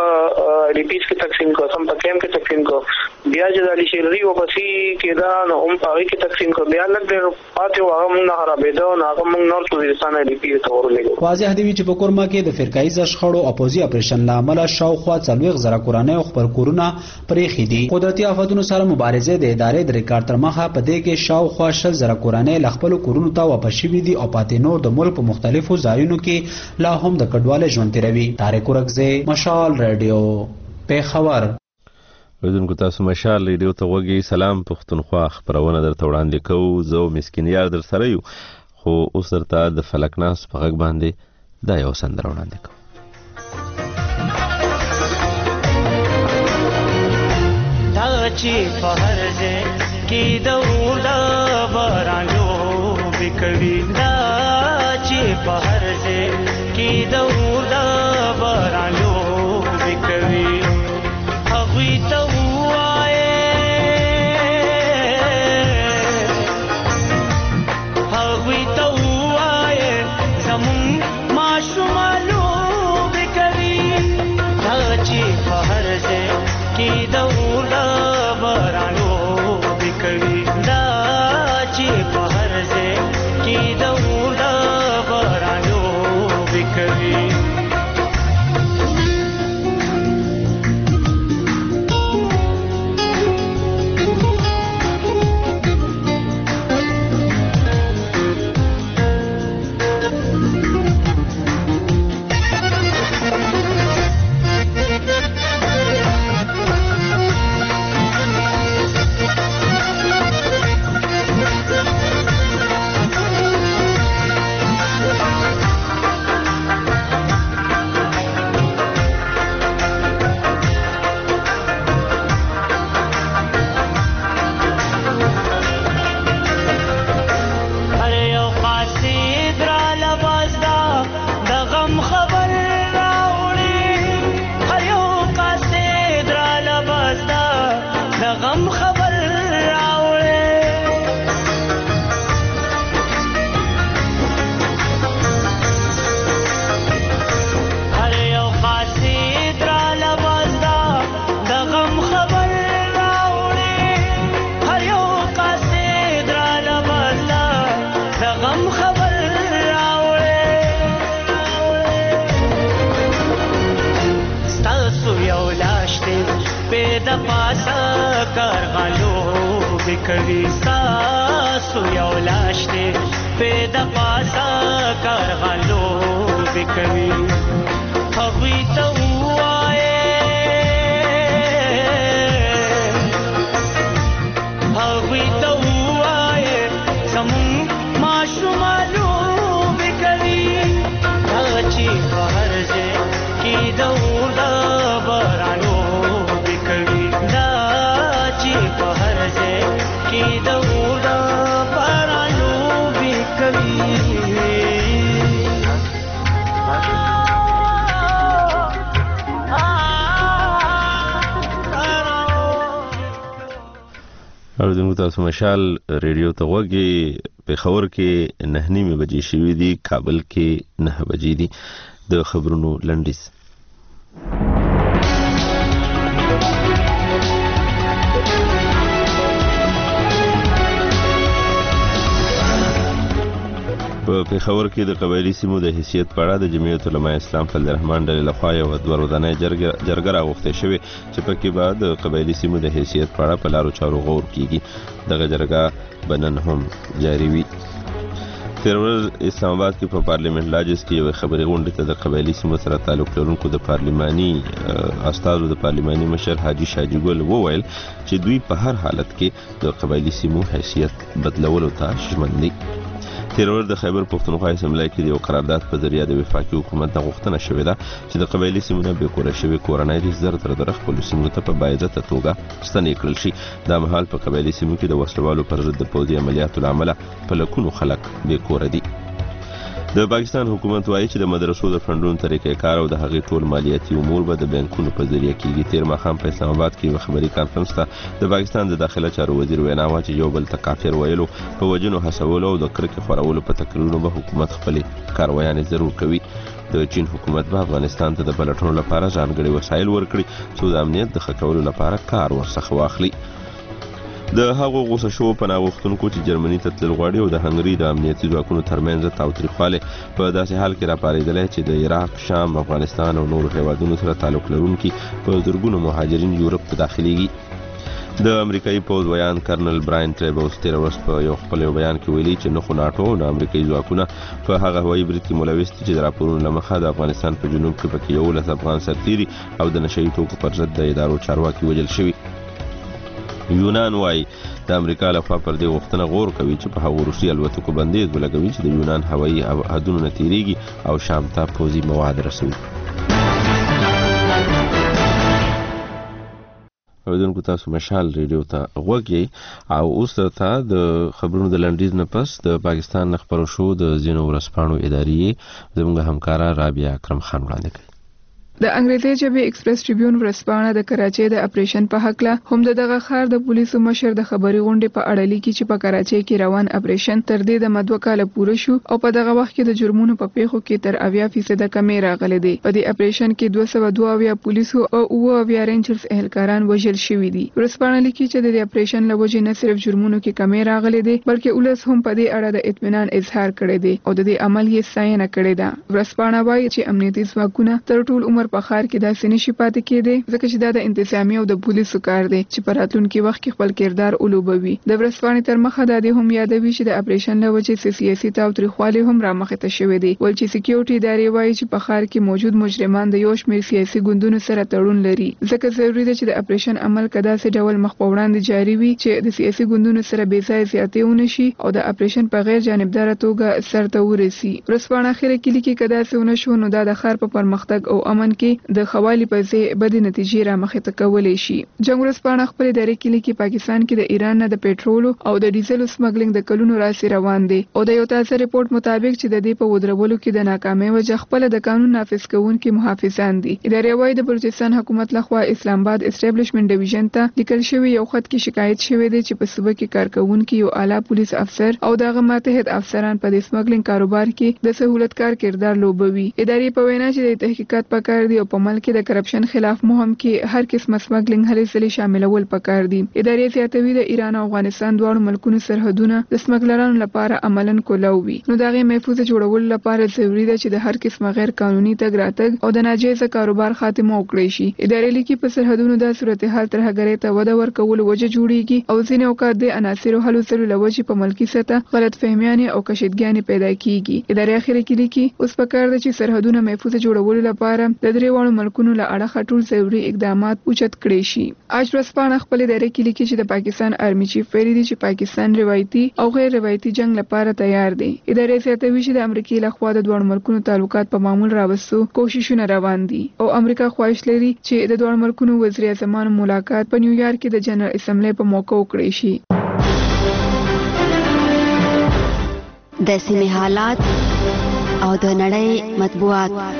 [SPEAKER 6] په ریپیټ کې تقسیم کو سم په کیم کې تقسیم کو بیا چې د شیرزي او پسې کې دا نو هم په کې تقسیم کو بیا لږ ډېر پاتې هغه مونږ نه خرابېدو نو هغه مونږ نور وزیرستان ریپیټ ته ورلېږو.
[SPEAKER 21] واضح دی چې په کورما کې د فرقایي شخړو او پوځي اپریشن لامل شاوخوا 40,000 کورنۍ خپل کورونه پرېښي دي. قدرتي آفتونو سره مبارزې د ادارې د ریکارډ تر مخه په دې کې شاوخوا 60,000 کورنۍ له خپلو کورونو ته واپس شوي دي او پاتې نور د ملک په مختلفو ځایونو کې لا هم د کډواله ژوند تیروي. طارق ورکزی مشال رادیو پیښور.
[SPEAKER 1] اوریدونکو تاسو مشال ریډیو ته وګورئ. سلام پښتونخوا خبرونه درته وړاندې کوو. زه مسکین یار در سره یو خو اوس درته د فلکناس په غږ باندې دا یو سندره وړاندې کوم.
[SPEAKER 23] دا چې په هر ځای کې د اوله بارانو بکوي دا چې په هر ځای کې د اوله بارانو بکوي هغوی ته کوي تاسو یو لاش دی پیدا پاسا کارغلو کوي هغوی ته ووایه زمون ماشومانو کوي هغه چې په هر ځای کې د اور د بارانو کوي دا چې په هر ځای کې د اور د بارانو کوي
[SPEAKER 1] اوریدونکو تاسو مشال ریډیو ته غوږی پېښور کې 9:30 بجې شوې دي کابل کې 9 بجې دي د خبرونو لنډیز په پېښور کې د قبایلي سیمو د حیثیت په اړه د جمعیت علماء اسلام فضل الرحمن ډلې لخوا یو دوه ورځنۍ جرګه راغوښتې شوې چې پکې به د قبایلي سیمو د حیثیت په اړه په لارو چارو غور کیږي دغه جرګه به نن هم جاري وي تیر ورځ اسلام آباد کې په پارلیمنت لاجز کې یو خبري غونډه ته د قبایلي سیمو سره تعلق لرونکو د پارلماني استادو د پارلماني مشر حاجی شاجي ګل وویل چې دوی په هر حالت کې د قبایلي سیمو حیثیت بدلولو ته ژمن دي تیر ورځ د خیبر پښتونخوا اسمبلی کې د یو قرارداد په ذریعہ د وفاقي حکومت د غوښتنه شوې ده چې د قبایلي سیمو نه بې کوره شوي کورنۍ د زر تر خپلو سیمو ته په باعزته توګه ستنې کړل شي دا مهال په قبایلي سیمو کې د وسلوالو پر ضد د پوځي عملیاتو له امله په لکونو خلک بې کوره دي د پاکستان حکومت وایي چې د مدرسو د فنډونو طریقې کار او د هغې ټول مالیاتي امور به د بانکونو په ذریعہ کیږي تیر ماښام په اسلام آباد کې یو خبري کانفرنس ته د پاکستان د داخله چارو وزیر وینا وه چې یو بل ته کافر ویلو په وجنو هڅولو او د کرکې خورولو په تقریرونو به حکومت خپلې کارویانې ضرور کوي د چین حکومت به افغانستان ته د پلټنو لپاره ځانګړي وسایل ورکړي څو د امنیت د ښه کولو لپاره کار ورڅخه واخلي د هغو غوسه شوو پناه غوښتونکو چې جرمني ته تلل غواړي او د هنګري د امنیتي ځواکونو ترمنځ تاوتریخوالی په داسې حال کې راپارېدلی چې د عراق شام افغانستان او نورو هیوادونو سره تعلق لرونکي په زرګونو مهاجرین یورپ ته داخلیږي د امریکایي پوځ ویان کرنل براین ټریبوس تېره ورځ په یو خپل بیان کې ویلي چې نه خو ناټو او نه امریکایي ځواکونه په هغه هوایي برید کې ملوث دي چې د راپورونو له مخه د افغانستان په جنوب کې پکې 11 افغان سرتیري او د نشه یي توکو پر ضد د ادارو چارواکي وژل شوي یونان وايي د امریکا لخوا پر دې غوښتنه غور کوي چې په هغو روسي الوتکو بندیز ولګوي چې د یونان هوایي حدونو نه تیریږي او شام ته پوځي مواد رسوي اوریدونکو تاسو مشال ریډیو ته غوږ یې او اوس ته د خبرونو د لنډیز نه پس د پاکستان خبرو شو د ځینو ورځپاڼو ادارې زموږ همکاره رابعه اکرم خان وړاندې کوي
[SPEAKER 8] د انګریزي ژبې ایکسپریس ټریبیون ورځپاڼه د کراچۍ د اپریشن په حق له هم دغه ښار د پولیسو مشر د خبري غونډې په اړه لیکي چې په کراچۍ کې روان اپریشن تر دې د مدوه کال پوره شو او په دغه وخت کې د جرمونو په پیښو کې تر 80% کمې راغلي دي په دې اپریشن کې 222 پولیسو او 20 رینجرز اهلکاران وژل شوي دي ورځپاڼه لیکي چې د اپریشن له وجې نه صرف جرمونو کې کمې راغلي دي بلکې ولس هم په دې اړه د اطمینان اظهار کړی دی او د دې عمل یې ستاینه کړې ده ورځپاڼه وایي چې امنیتي ځواکونه تر ټول عمر په ښار کې داسې نشي پاتې کېدی ځکه چې دا د انتظامی او د پولیسو کار دی چې په راتلونکي وخت کې خپل کردار ولوبوي د ورځپاڼې تر مخه د دې هم یادوي چې د اپریشن له وجې سیاسي تاوتریخوالی هم رامخې ته شوې دي ول چې سکیورټي ادارې وایي چې په ښار کې موجود مجرمان د یو شمېر سیاسي ګوندونو سره تړون لري ځکه ضروري ده چې د اپریشن عمل کدا سي ډول مخ په وړاندې جاري وي چې د سیاسي ګوندونو سره بې ځای زیاتې ونشي او د اپریشن په غیر جانبدار توګه سرته ورسي ورځپاڼه اخیره کې لیکي کدا سي ونشو نو دا د ښار په پرمختګ او امن کې د خوالي په ځای بدې نتیجې رامخې ته کولی شي جنگ ورځپاڼه خپل ادارې کې لیکي پاکستان کې د ایران نه د پېټرول او د ډیزل سمګلینګ د کلونو راځي روان دي او د یو تازه ریپورت مطابق چې د دې په ودرولو کې د ناکامۍ وجه خپل د قانون نافذ کوونکي محافظان دي ادارې وايي د بلوچستان حکومت لخوا اسلام آباد اسټابلیشمنت ډیویژن ته لیکل شوی یو خط کې شکایت شوی دی چې په صوبه کې کارکونکو یو اعلی پولیس افسر او دغه ماتحت افسران په د سمګلینګ کاروبار کې د سہولتکار کردار لوبوي ادارې په وینا چې د تحقیقات پکار پکار دی او په ملک کې د کرپشن خلاف مهم کې هر قسمه سمګلینګ هلې ځلې شاملول پکار دي. ادارې زیاتوي د ایران او افغانستان دواړو ملکونو سرحدونه د سمګلرانو لپاره عملاً کولاو وي. نو د هغې محفوظ جوړولو لپاره ضروري ده چې د هر قسمه غیر قانوني تګ راتګ او د ناجایزه کاروبار خاتمه وکړي شي. ادارې لیکي په سرحدونو د صورتحال ترهګرۍ ته وده ورکولو وجه جوړیږي او ځینې اوقات د عناصرو هلو ځلو له وجې په ملکي سطح غلط فهمیانې او کشیدګانې پیدا کیږي. ادارې اخر کې لیکي اوس پکار ده چې سرحدونه محفوظ جوړولو لپاره د درې واړو ملکونو له اړخه ټول ضروري اقدامات اوچت کړي شي. آج ورځپاڼه خپل ادارې کې لیکي چې د پاکستان آرمي چیف ویلي دی چې پاکستان روایتي او غیر روایتي جنگ لپاره تیار دی. ادارې زیاتوي چې د امریکای لخوا د دوه ملکونو تعلقات په معمول راوستو کوششونه روان دي او امریکا خواهش لري چې د دوه ملکونو وزیر اعظمان ملاقات په نیویارک کې د جنرال اسمبلی په موقع وکړي شي.
[SPEAKER 2] د سیمې حالات او د نړۍ مطبوعات.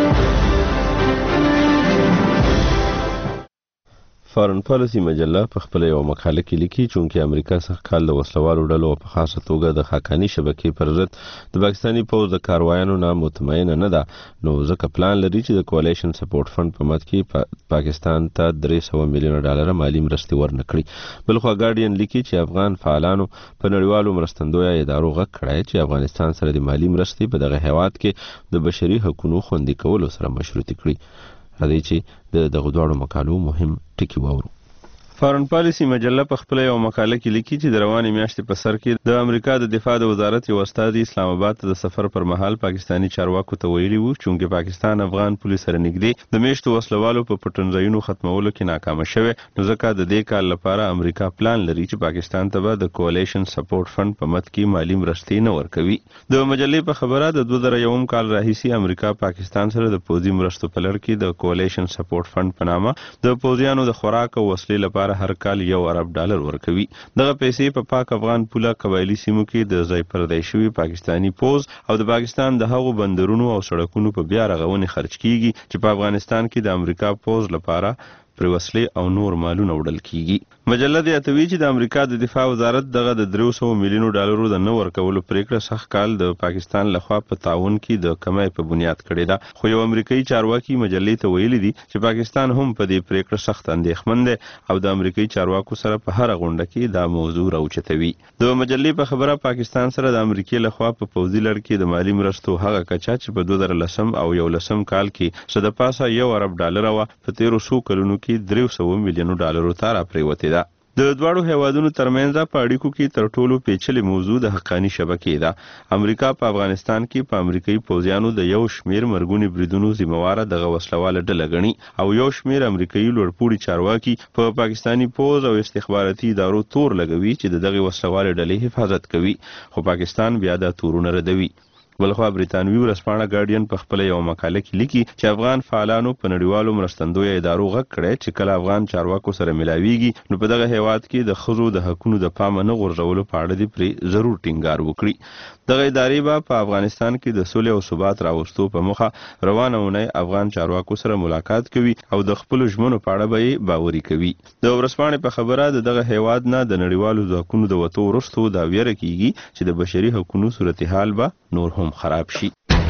[SPEAKER 1] فارن پالیسی مجله په خپل یو مقاله کې لیکي چې امریکا څخه کال د وسلوالو ډلو په خاصه توګه د خاکانی شبکې پر ضد د پاکستاني پوځ د کاروایانو نه مطمئن نه ده، نو ځکه پلان لري چې د کولیشن سپورټ فند په مد کې پاکستان ته $300 میلیون مالی مرستې ورنکړي. بلخوا ګارډین لیکي چې افغان فعالانو په نړیوالو مرستندویه ادارو غږ کړی چې افغانستان سره د مالی مرستې په دغه هیواد کې د بشري حقوقو خوندي کولو سره مشروطه کړي. راځي چې دغه دواړو مقالو مهم ټکي واورو. فارن پالیسی مجله په خپل یو مقاله کې لیکي چې د روانې میاشتې په سر کې د امریکا د دفاع د وزارت یو استازي اسلام آباد ته د سفر پر مهال پاکستانی چارواکو ته ویلي وو چې پاکستان افغان پولیس سره نږدې د میشتو وسلوالو په پټنځایونو ختمولو کې ناکام شوی، نو ځکه د دې کال لپاره امریکا پلان لري چې پاکستان ته به د کولیشن سپورټ فند په مد کې مالی مرستې نه ورکوي. د مجلې په خبره د 2001 کال راهیسې امریکا پاکستان سره د پوځي مرستو په لړ کې د کولیشن سپورټ فند په نامه د پوځیانو د خوراک او وسلې لپاره هر کال $1 ورکوي. دغه پیسې په پاک افغان پوله قبایلی سیمو کې د ځای پردی شوي پاکستانی پوځ او د پاکستان د هغو بندرونو او سړکونو په بیا رغونې خرج کیږي چې په افغانستان کې د امریکا پوځ لپاره پر وسلې او نور مالونه وړل کیږي. مجله د اتوی چې د امریکا د دفاع وزارت دغه د $300 میلیون د نه ورکولو پریکړه سخت کال د پاکستان لخوا په تعاون کې د کمای په بنیاد کړې ده، خو یو امریکایي چارواکي مجلې ته ویلي دي چې پاکستان هم په دې پریکړه سخت اندېښمن دی او د امریکایي چارواکو سره په هر غونډه کې دا موضوع راوچتوي. د مجلې په خبره پاکستان سره د امریکای لخوا په پوځي لړ کې د مالی مرستو هغه کچا چې په 2010 او 2011 کال کې څه د پاسه $1 وه، په تیرو څو کلونو کې $300 میلیون ته راپریوتې ده. د دواړو هیوادونو ترمنځ په اړیکو کې تر ټولو پیچلې موضوع د حقانی شبکې ده. امریکا په افغانستان کې په امریکایي پوځیانو د یو شمیر مرګونی بریدونو ذمہواره دغه وسلواله ډله ګڼي او یو شمیر امریکایي لوړپوړي چارواکي په پاکستانی پوځ او استخباراتي ادارو تور لګوي چې دغه وسلواله ډلې حفاظت کوي، خو پاکستان بیا دا تورونه ردوي. بلخوا بریتانوي ورځپاڼه ګارډین په خپل یو مقاله کې لیکي چې افغان فعالانو په نړیوالو مرستندویه ادارو غږ کړی چې کله افغان چارواکو سره ملاویږي نو په دغه هیواد کې د ښځو د حقونو د پامه نه غورځولو په اړه دې پرې ضرور ټینګار وکړي. دغه ادارې به په افغانستان کې د سولې او ثبات راوستو په موخه روانه اونۍ افغان چارواکو سره ملاقات کوي او د خپلو ژمنو په اړه به یې باوري کوي. د ورځپاڼې په خبره د دغه هیواد نه د نړیوالو ځواکونو د وتو وروسته دا ویره کیږي چې د بشري حقونو صورتحال به نور هم خراب شي.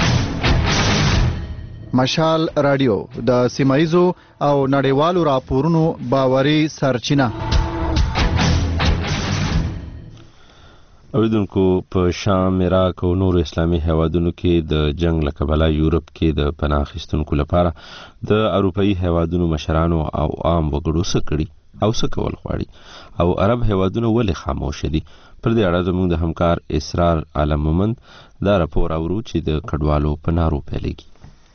[SPEAKER 13] مشال رادیو د سیمایزو او نړیوالو راپورونو باوري سرچینه.
[SPEAKER 1] اوریدونکو، په شام، عراق او نورو اسلامي هیوادونو کې د جنگ له کبله یورپ کې د پناه اخیستونکو لپاره د اروپایي هیوادونو مشرانو او عام وګړو څه کړي او څه کول غواړي او عرب هیوادونو ولې خاموش دي. پر دې اړه زموږ د همکار اسرار عالم مومند دا راپور اورو چې د کډوالو په نارو پیلېږي.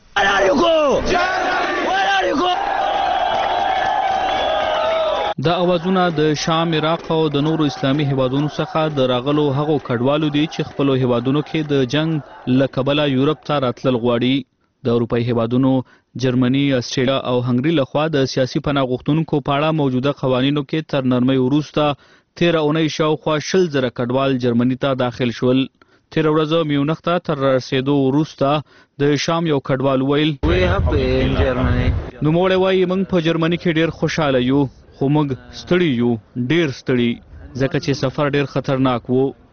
[SPEAKER 4] دا اوازونه د شام، عراق او د نورو اسلامي هیوادونو څخه د راغلو هغو کډوالو دي چې خپلو هیوادونو کې د جنگ له کبله یورپ ته راتلل غواړي. د اروپایي هیوادونو جرمني، استرالیا او هنګري لخوا د سیاسي پناه غوښتونکو په اړه موجوده قوانینو کې تر نرمۍ وروسته 13 اونۍ شاوخوا 20,000 کډوال جرمني ته داخل شول. 13 ورځې میونخ ته تر رسېدو وروسته د شام یو کډوال ویل نوموړی وایي موږ په جرمني کې ډېر خوشحاله یو، خو موږ ستړي یو، ډېر ستړي، ځکه چې سفر ډېر خطرناک وو.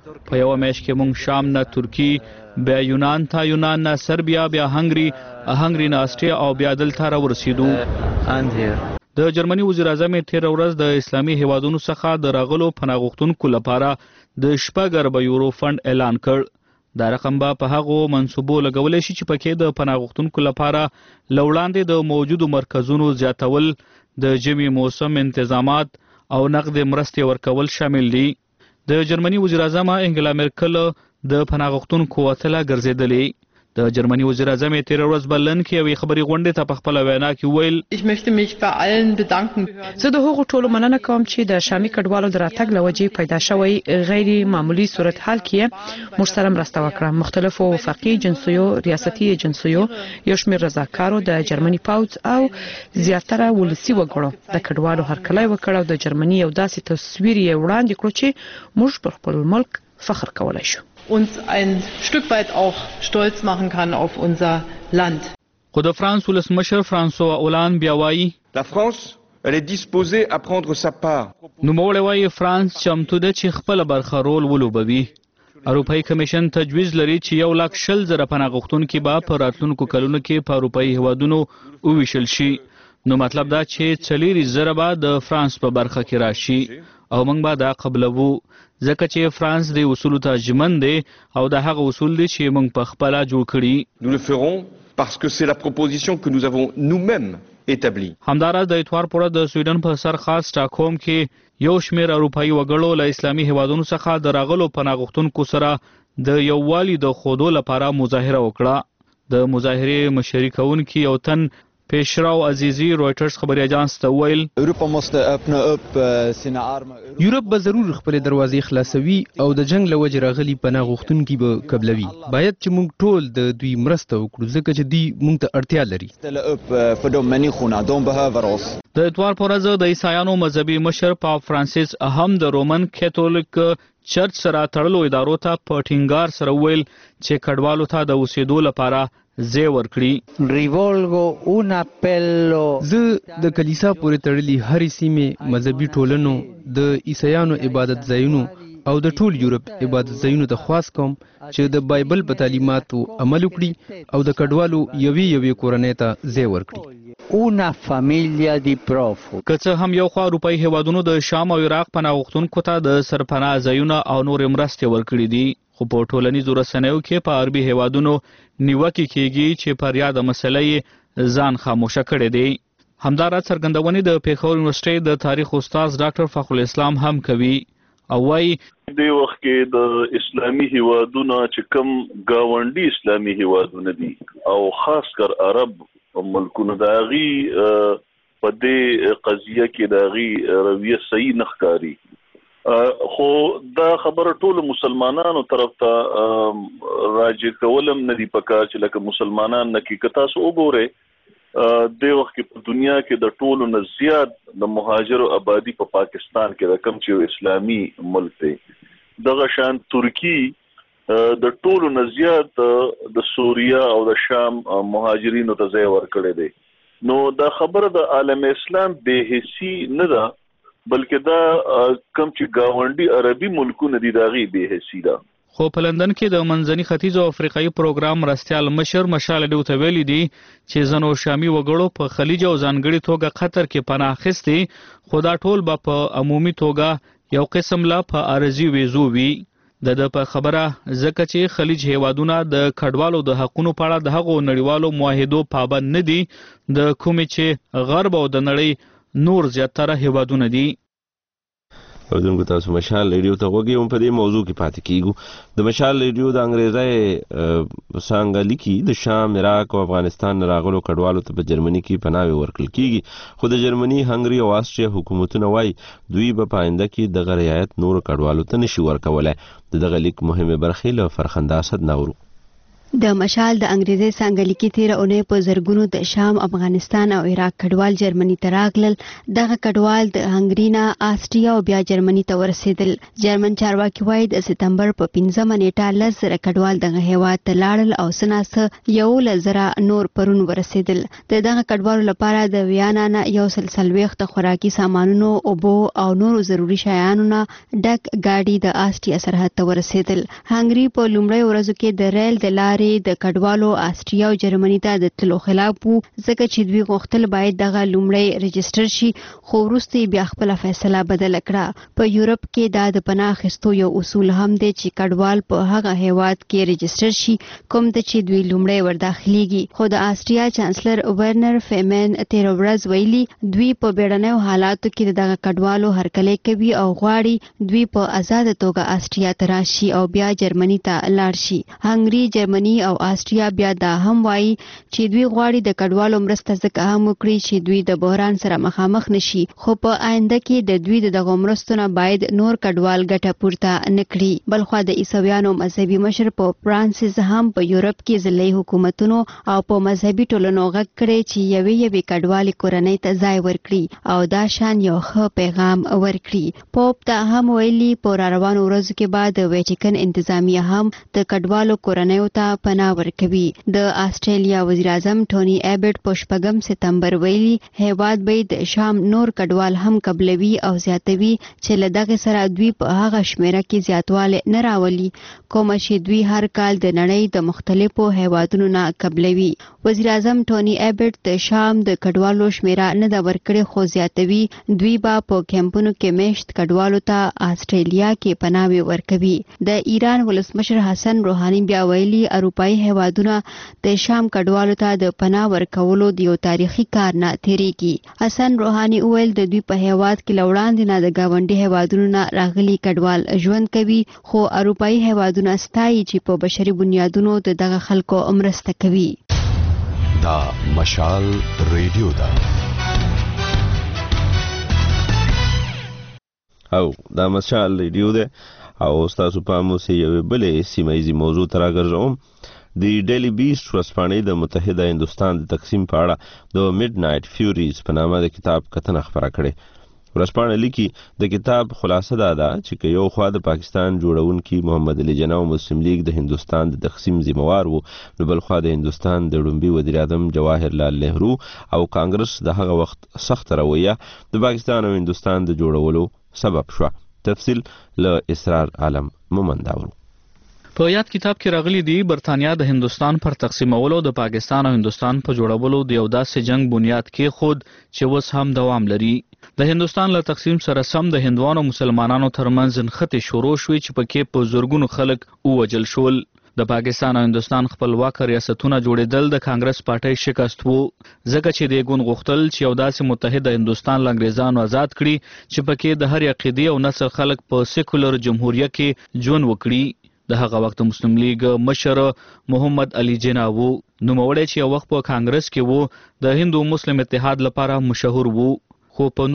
[SPEAKER 4] په یو میاشت کې مونږ شام نه ترکی، بیا یونان ته، یونان نه سربیا، بیا هنګری نه آسټریا او بیا دلته راورسېدو. د جرمني وزیر اعظم تیر ورځ د اسلامي هیوادونو څخه د راغلو پناه غوښتونکو لپاره د 6 اربه یورو فند اعلان کړ. دا رقم به په هغو منصوبو لګولی شي چې پکې د پناه غوښتونکو لپاره له وړاندې د موجودو مرکزونو زیاتول، د ژمي موسم انتظامات او نقد مرستې ورکول شامل دي. د جرمني وزیر اعظم انګلا مرکل د پناه غوښتونکو وتله ګرځېدلې. د جرمني وزیر اعظم تیر ورځ برلین کې یوې خبري غونډې ته په خپله وینا کې ویل
[SPEAKER 5] زه د هغو ټولو مننه کوم چې د شامي کډوالو د راتګ له وجې پیدا شوی غیر معمولي صورتحال کې موږ سره مرسته وکړه. مختلفو وفاقي جنسیو، ریاستي جنسیو، یو شمېر رضاکارو، د جرمني پوځ او زیاتره ولسي وګړو د کډوالو هرکلی وکړ او د جرمني یو داسې تصویر یې وړاندې کړو چې موږ پر خپل ملک فخر کولی شو.
[SPEAKER 7] uns ein Stück weit auch stolz machen kann auf unser Land.
[SPEAKER 4] خو د فرانس ولسمشر فرانسوا اولان بیا وایي
[SPEAKER 9] La France elle est disposée à prendre sa part.
[SPEAKER 4] نوموړی وایي فرانس چمتو ده چې خپله برخه رول ولوبوي. اروپایي کمیشن تجویز لري چې 1,00,000 پناه غوښتونکي به په راتلونکو کلونو کې په اروپایي هیوادونو وویشل شي. نو مطلب دا چې 4,000 به د فرانس په برخه کې راشي او موږ به دا قبلوو، ځکه چې فرانس د اصولو ته ژمن دی او د هغه اصول دي چې موږ په خپله جوړ کړي.
[SPEAKER 9] Nous le ferons parce que c'est la proposition que nous avons nous-mêmes établie.
[SPEAKER 4] همداراز د اتوار پوره د سویډن په سر خاص سټاکهوم کې یو شمېر اروپایي وګړو له اسلامي هیوادونو څخه د راغلو پناه غوښتونکو سره د یووالي د ښودو لپاره مظاهره وکړه. د مظاهرې مشري کوونکي یو تن پیشراو عزیزی رویټرز خبري اجانس ته ویل
[SPEAKER 24] یورپ به ضرور خپل دروازې خلاصوي او د جنگ له وجې راغلي پناه غوښتونکي به قبلوي. باید چې موږ ټول د دوی مرسته وکړو ځکه چې دوی موږ ته اړتیا لري.
[SPEAKER 4] د اتوار په ورځ د عیسایانو مذهبي مشر پاپ فرانسیس هم د رومن کاتولیک چرچ سره تړلو ادارو ته په ټینګار سره ویل چې کډوالو ته د اوسېدو لپاره ځای ورکړي.
[SPEAKER 24] زه د کلیسا پورې تړلي هرې سیمې مذهبي ټولنو، د عیسایانو عبادت ځایونو او د ټول یورپ عبادت ځایونو ته خواست کوم چې د بایبل په تعلیماتو عمل وکړي او د کډوالو یوې کورنۍ ته ځای ورکړي.
[SPEAKER 4] که څه هم یو خوا اروپایي هیوادونو د شام او عراق پناه غوښتونکو ته د سرپناه ځایونه او نورې مرستې ورکړي دي، خو په ټولنیزو رسنیو کې په عربي هیوادونو نیوکې کېږي چې پر یاده مسله ځان خاموشه کړی دی. همداراز څرګندونې د پېښور یونیورسټۍ د تاریخ استاد ډاکټر فخر الاسلام هم کوي او وایي
[SPEAKER 25] د وخت کې د اسلامي هیوادونو چې کوم گاونډي اسلامي هیوادونه دي او خاص کر عرب ملکونو د هغې په دې قضیه کې د هغې رویه صحیح نه ښکاري. خو دا خبره ټولو مسلمانانو طرف ته راجع کولم نه دي پکار چې لکه مسلمانان نه کې که تاسو وګورئ د وخت کې په دنیا کې د ټولو نه زیات د مهاجرو آبادي په پاکستان کې د کم چې اسلامي ملک دی. دغه شان ترکی د ټولو نه زیات د سوریا او د شام مهاجرینو ته ځای ورکړی دی. نو دا خبره د عالم اسلام بې حسي نه ده بلکې دا کم چې گاونډي عربي ملکونه دي د هغې بې حسي ده.
[SPEAKER 4] خو په لندن کې د منځني ختیځ او افریقایي پروګرام مرستیال مشر مشال ډیو ته ویلي دي چې ځینو شامي وګړو په خلیج او ځانګړي توګه قطر کې پناه اخیستې، خو دا ټول به په عمومي توګه یو قسم لا په عارضي ویزو وي. د په خبره ځکه چې خلیج هیوادونه د کډوالو د حقونو په اړه د هغو نړیوالو معاهدو پابند نه دي د کومې چې غرب او د نړۍ نور زیاتره هیوادونه دي.
[SPEAKER 1] اوردونکو تاسو مشال ریډیو ته غوږی هم په دې موضوع کې پاتې کیږو. د مشال ریډیو د انګریزي څانګه لیکي د شام، عراق او افغانستان راغلو کډوالو ته په جرمني کې پناه ورکړل کیږي، خو د جرمني، هنګري او آسټریا حکومتونه وایي دوی به په آینده کې دغه رعایت نور کډوالو ته نشي ورکولی. د دغه لیک مهمه برخې له فرخنده اسد ناورو.
[SPEAKER 2] د مشال د انګریزي څنګهلیکي تیر اونۍ په زرګونو د شام، افغانستان او عراق کډوال جرمني ته راغلل. دغه کډوال د هنګري نه آسټریا او بیا جرمني ته ورسېدل. جرمن چارواکي وایي د سپتمبر په 15مه نیټه 10,000 کډوال دغه هیواد ته لاړل او سناسه 11,000 نور پرون ورسېدل. دغه کډوالو لپاره د ویانا نه 140 خوراکي سامانونو، اوبو او نورو ضروري شیانو نه ډک ګاډي د آسټریا سرحد ته ورسېدل. هنګري په لومړۍ ورځو کې د ریل د لارې د کډوالو آسټریا او جرمني ته د تلو خلاف وو، ځکه چې دوی غوښتل باید دغه لومړی رجستر شي، خو وروسته بیا خپل فیصله بدل کړه. په یورپ کې دا د پناه اخیستو یو اصول هم دی چې کډوال په هغه هیواد کې رجستر شي کوم ته چې دوی لومړی ورداخليږي. خو د آسټریا چانسلر ورنر فیمن تیر ورځ ویلي دوی په بیړنیو حالاتو کې دغه کډوالو هرکلی کوي او غواړي دوی په آزاد توګه آسټریا ته راشي او بیا جرمني ته لاړ شي. هنګري، جرمني او آسټریا بیا دا هم وایي چې دوی غواړي د کډوالو مرسته ځکه هم وکړي چې دوی د بحران سره مخامخ نشي، خو په آینده کې د دوی دغه مرستو نه باید نور کډوال ګټه پورته نکړي. بلخوا د عیسویانو مذهبي مشر په فرانسیس هم په یورپ کې ځلې حکومتونو او په مذهبي ټولنو غږ کړي چې یوې کډوالي کورنۍ ته ځای ورکړي او دا شان یو ښه پیغام ورکړي. پوپ ته هم ویلي په روانو ورځو کې بعد د ویټیکن انتظامیه هم د کډوالو کورنۍ ته پناه ورکوي. د آسټرالیا وزیر اعظم ټونی ایبټ په 4 سپتمبر ویلي هیواد به د شام نور کډوال هم قبلوي او زیاتوي چې له دغه سره دوی په هغه شمیره کې زیاتوالی نه راولي کوم چې دوی هر کال د نړۍ د مختلفو هیوادونو نه قبلوي. وزیر اعظم ټونی ایبټ د شام د کډوالو شمیره نه د ورکړې خو زیاتوي. دوی به په کیمپونو کې میشت کډوالو ته آسټرالیا کې پناه ورکوي. د ایران ولسمشر حسن روحاني بیا ویلي اروپایي هیوادونه د شام کډوالو ته د پناه ورکولو د یو تاریخي کار نه تیریږي. حسن روحاني وویل د دوی په هیواد کې لوړاندې نه د گاونډي هیوادونو نه راغلي کډوال ژوند کوي، خو اروپایي هیوادونه ستایي چې په بشري بنیادونو د دغه خلکو مرسته کوي.
[SPEAKER 10] دا مشال ریډیو ده
[SPEAKER 1] او دا مشال ریډیو ده او تاسو په موسه یو بلې سیمایي موضوع تر راګرځوم. د ډیلی بیسټ ورځپاڼې د متحده هندستان د تقسیم په اړه د میډ نایټ فیوریز په نامه د کتاب کتنه خبره کړې. ورځپاڼه لیکي د کتاب خلاصه دا ده چې یو خوا د پاکستان جوړونکي محمد علي جناح او مسلم لیگ د هندستان د تقسیم ذمہوار وو، نو بل خوا د هندستان د لومړي وزیر اعظم جواهر لال نهرو او کانګرس د هغه وخت سخت رویه د پاکستان او هندستان د جوړولو سبب شو. تفصیل له اسرار عالم مومنداورو.
[SPEAKER 4] په یاد کتاب کې راغلي دي برتانیا د هندستان پر تقسیمولو د پاکستان او هندستان په جوړولو د یو داسې جنگ بنیاد کې خود چې اوس هم دوام لري. د هندستان له تقسیم سره سم د هندوانو مسلمانانو ترمنځ نښتې شروع شوې چې پکې په زرګونو خلک ووجل شول. د پاکستان او هندستان خپلواک ریاستونه جوړېدل د کانګرس پارټۍ شکست وو، ځکه چې د ګوند غوښتل چې یو داسې متحده هندستان له انګریزانو آزاد کړي چې پکې د هر عقیدې او نسل خلک په سیکولر جمهوریت کې ژوند وکړي. د هغه وخت مسلم لیگ مشر محمد علي جناح وو، نوموړی چې یو وخت په کانګرس کې وو د هندو مسلم اتحاد لپاره مشهور وو، خو په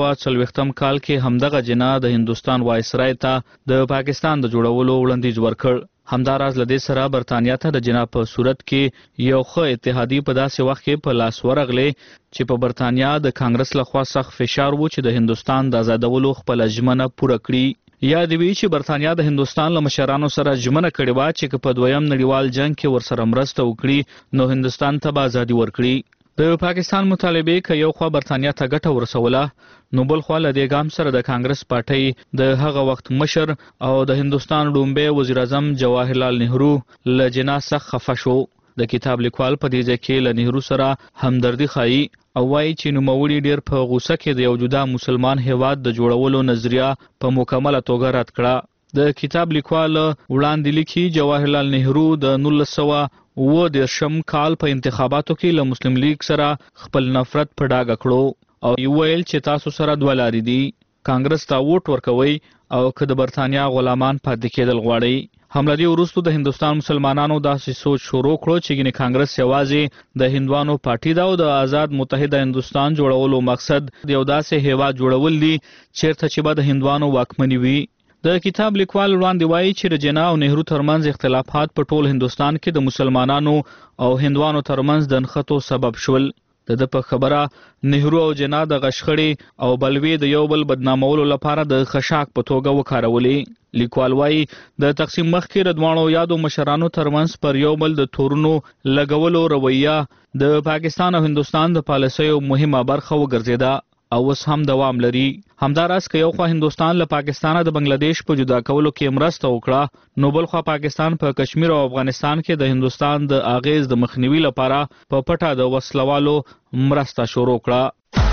[SPEAKER 4] 1940 کال کې همدغه جناح د هندستان وایسرای ته د پاکستان د جوړولو وړاندیز ورکړ. همداراز لدې سره برتانیا ته د جناح په صورت کې یو ښه اتحادی په داسې وخت کې په لاس ورغلې چې په برتانیا د کانګرس لخوا سخت فشار وو چې د هندستان د آزادولو خپل ژمنه پوره کړي. یا دی وی چې برتانیا د هندستان له مشرانو سره ژمنه کړې وه چې په دویم نړیوال جنگ کې ورسره مرسته وکړي نو هندستان ته به ازادي ورکړي. د پاکستان مطالبه که یو خوا برتانیا ته ګټه ورسوله نو بل خوا له دې ګام سره د کانګرس پارټۍ د هغه وخت مشر او د هندستان لومړی وزیر اعظم جواهر لال نهرو له جناح څخه خفه شو. د کتاب لیکوال په دې ځای کې له نهرو سره همدردي ښایي او وایي چې نوموړي ډېر په غوسه کې د یو جدا مسلمان هیواد د جوړولو نظریه په مکمله توګه رد کړه. د کتاب لیکوال وړاندې لیکي جواهر لال نهرو د 1930 کال په انتخاباتو کې له مسلم لیگ سره خپل نفرت په ډاګه کړو او ویل چې تاسو سره دوه لارې دي، کانګرس ته ووټ ورکوي او که د برتانیا غلامان پاتې کېدل غواړي. هملدې وروسته د هندستان مسلمانانو داسې سوچ شروع کړو چې ګینې کانګرس یوازې د هندوانو پارټي ده او د آزاد متحده هندستان جوړولو مقصد د یو داسې هیواد جوړول دي چیرته چې به د هندوانو واکمني وي. د کتاب لیکوال وړاندې وایي چې جنا او نهرو ترمنځ اختلافات په ټول هندستان کې د مسلمانانو او هندوانو ترمنځ د نښتو سبب شول. د په خبره نهرو او جنا د غشخړې او بلوي د یو بل بدنامولو لپاره د خشاک په توګه وکارولې. لیکوال وایي د تقسیم مخکې ردوانو یادو مشرانو ترمنځ پر یو بل د تورونو لګولو رویه د پاکستان او هندستان د پالیسیو مهمه برخه وګرځیده او اوس هم دوام لري. همداراز که یو خوا هندستان له پاکستانه د بنگلاديش په جدا کولو کې مرسته وکړه، نو بل خوا پاکستان په کشمیر او افغانستان کې د هندستان د اغیز د مخنیوي لپاره په پټه د وسلوالو مرسته شروع کړه.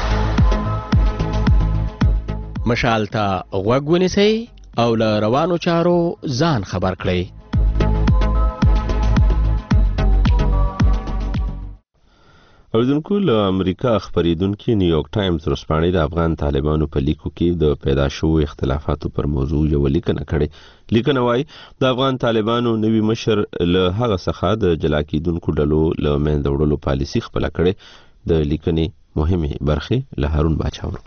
[SPEAKER 11] مشال ته غوږ ونیسئ او له روانو چارو ځان خبر کړئ.
[SPEAKER 1] اوریدونکو، له امریکا خبریدونکي نیویارک ټایمز ورځپاڼې د افغان طالبانو په لیکو کې د پیدا شوو اختلافاتو پر موضوع یو لیکنه کړې. لیکنه وايي د افغان طالبانو نوي مشر له هغه څخه د جلا کېدونکو ډلو له منځه وړلو پالیسي خپله کړې. د لیکنې مهمې برخې له هارون باچا ورو.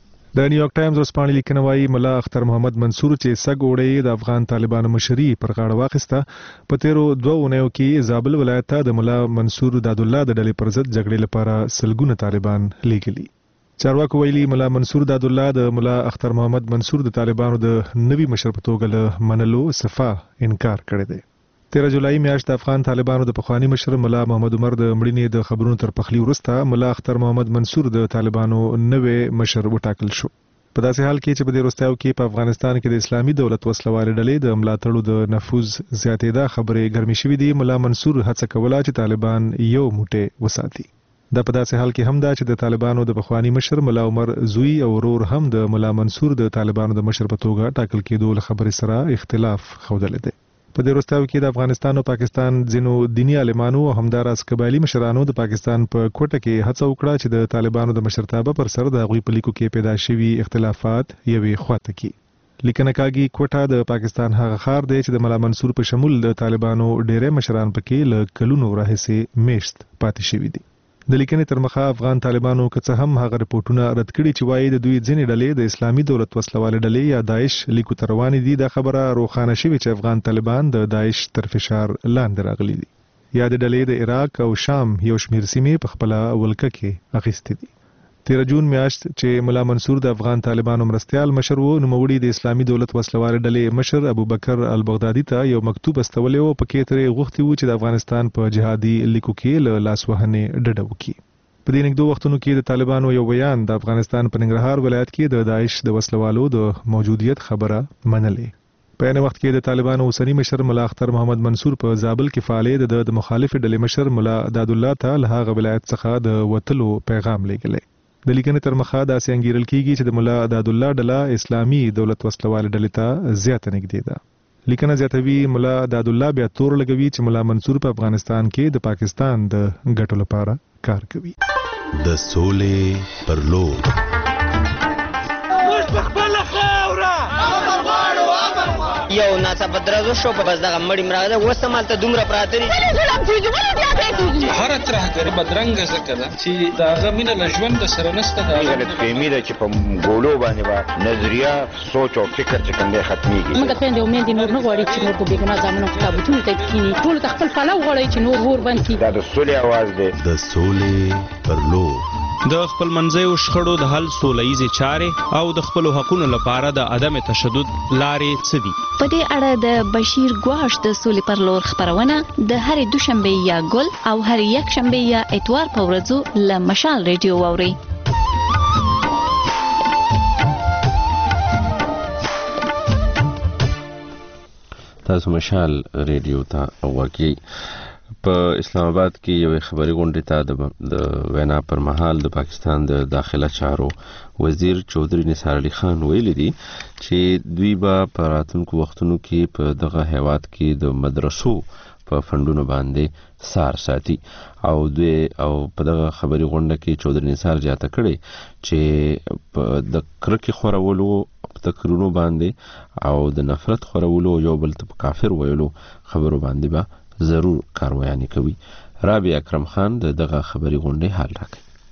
[SPEAKER 12] د نیویارک ټایمز ورځپاڼې لیکنه وايي ملا اختر محمد منصور چې سګ وړي د افغان طالبانو مشري پر غاړه واخیسته، په تیرو 2 اونیو کې زابل ولایت ته د ملا منصور دادالله د ډلې پر ضد جګړې لپاره سلګونه طالبان لیږلي. چارواکو ویلي ملا منصور دادالله د ملا اختر محمد منصور د طالبانو د نوي مشر په توګه له منلو صفه انکار کړی دی. 13 جولای میاشت د افغان طالبانو د پخوانی مشر ملا محمد عمر د مړینې د خبرونو تر پخلی وروسته ملا اختر محمد منصور د طالبانو نوې مشر وټاکل شو. په داسې حال کې چې په دې وروستیو کې په افغانستان کې د اسلامي دولت وسلوالې ډلې د ملاتړو د نفوذ زیاتېدا خبرې ګرمې شوې دي. ملا منصور هڅه کوله چې طالبان یو موټی وساتي. دا په داسې حال کې هم دا چې د طالبانو د پخوانی مشر ملا عمر زوی او ورور هم د ملا منصور د طالبانو د مشر په توګه ټاکل کېدو له خبرې سره اختلاف ښودلی دی. په دې وروستیو کې د افغانستان او پاکستان ځینو دینی عالمانو او همداراز قبایلي مشرانو د پاکستان په کوټه کې هڅه وکړه چې د طالبانو د مشرتابه پر سر د هغوی په لیکو کې پیدا شوي اختلافات یوې خواته کړي. لیکنه کاږي کوټه د پاکستان هغه ښار دی چې د ملا منصور په شمول د طالبانو ډېری مشران پکې له کلونو راهیسې میشت پاتې شوي دي. د لیکنې تر مخه افغان طالبانو که څه هم هغه رپورټونه رد کړي چې وایي د دوی ځینې ډلې د اسلامي دولت وسلوالې ډلې یا داعش لیکو ته روانې دي، دا خبره روښانه شوې چې افغان طالبان د داعش تر فشار لاندې راغلي دي. یا د ډلې د عراق او شام یو شمیر سیمې په خپله ولکه کې اخیستې دي. 13 جون میاشت چې ملا منصور د افغان طالبانو مرستیال مشر و، نوموړي د اسلامي دولت وسلوالې ډلې مشر ابوبکر البغدادي ته یو مکتوب استولی و، پکې ترې غوښتي وو چې د افغانستان په جهادي لیکو کې له لاسوهنې ډډه وکړي. په دې نږدې وختونو کې د طالبانو یو بیان د افغانستان په ننګرهار ولایت کې د داعش د وسلوالو د موجودیت خبره منلې. په یو وخت کې د طالبانو اوسنی مشر ملا اختر محمد منصور په زابل کې فعالیت د مخالف ډلې مشر ملا دادالله ته له هغه ولایت څخه د وتلو پیغام لیږلی. د لیکنې تر مخه داسې انګیرل کیږي چې د ملا دادالله ډله اسلامي دولت وسلوالې ډلې ته زیاته نږدې ده. لیکنه زیاتوي ملا دادالله بیا تور لګوي چې ملا منصور په افغانستان کې د پاکستان د ګټو لپاره کار کوي.
[SPEAKER 10] د سولې پر لور
[SPEAKER 15] یو ناڅاپه درزو شو په بس دغه مړی مراغه اوس هم هلته دومره پراته دي.
[SPEAKER 16] هره ترهګري بدرنګه ځکه ده چې د هغه مینه له ژونده سره نشته.
[SPEAKER 17] غلطفهمي ده چې په ګولو باندې به نظریه سوچ او فکر چې کوم دی ختمېږي.
[SPEAKER 26] موږ خویندې او میندې نور نه غواړي چې نور په بېګناه زامنو کتابتونو ته کښېني. ټولو ته خپل پلو غواړي چې نور اور بند کړي.
[SPEAKER 17] دا د سولې اواز دی.
[SPEAKER 10] د سولې پر لور
[SPEAKER 20] د خپل منځیو شخړو د حل سولهییزې چارې او د خپلو حقونو لپاره د عدم تشدد لارې څه دي؟
[SPEAKER 27] په دې اړه د بشیر ګواش د سولې پر لور خبرونه د هرې دوشنبه یا ګل او هرې یکشنبه یا اتوار په ورځو له مشال ریډیو واورئ.
[SPEAKER 1] تاسو مشال ریډیو ته وګورئ. په اسلام آباد کې یو خبري غونډه ته د وینا پر مهال د پاکستان د داخله چارو وزیر چودري نثار علي خان ویلي دي چې دوی به په راتلونکو وختونو کې په دغه هیواد کې د مدرسو په فندونو باندې سار ساتي او دوی او په دغه خبري غونډه کې چودري نثار جاته کړي چې په د کرکې خورولو تکرونو باندې او د نفرت خورولو یو بل ته کافر ویلو خبرو باندې به ضرور کاروایانې کوي. رابع اکرم خان دغه خبري غونډې حال راکړي.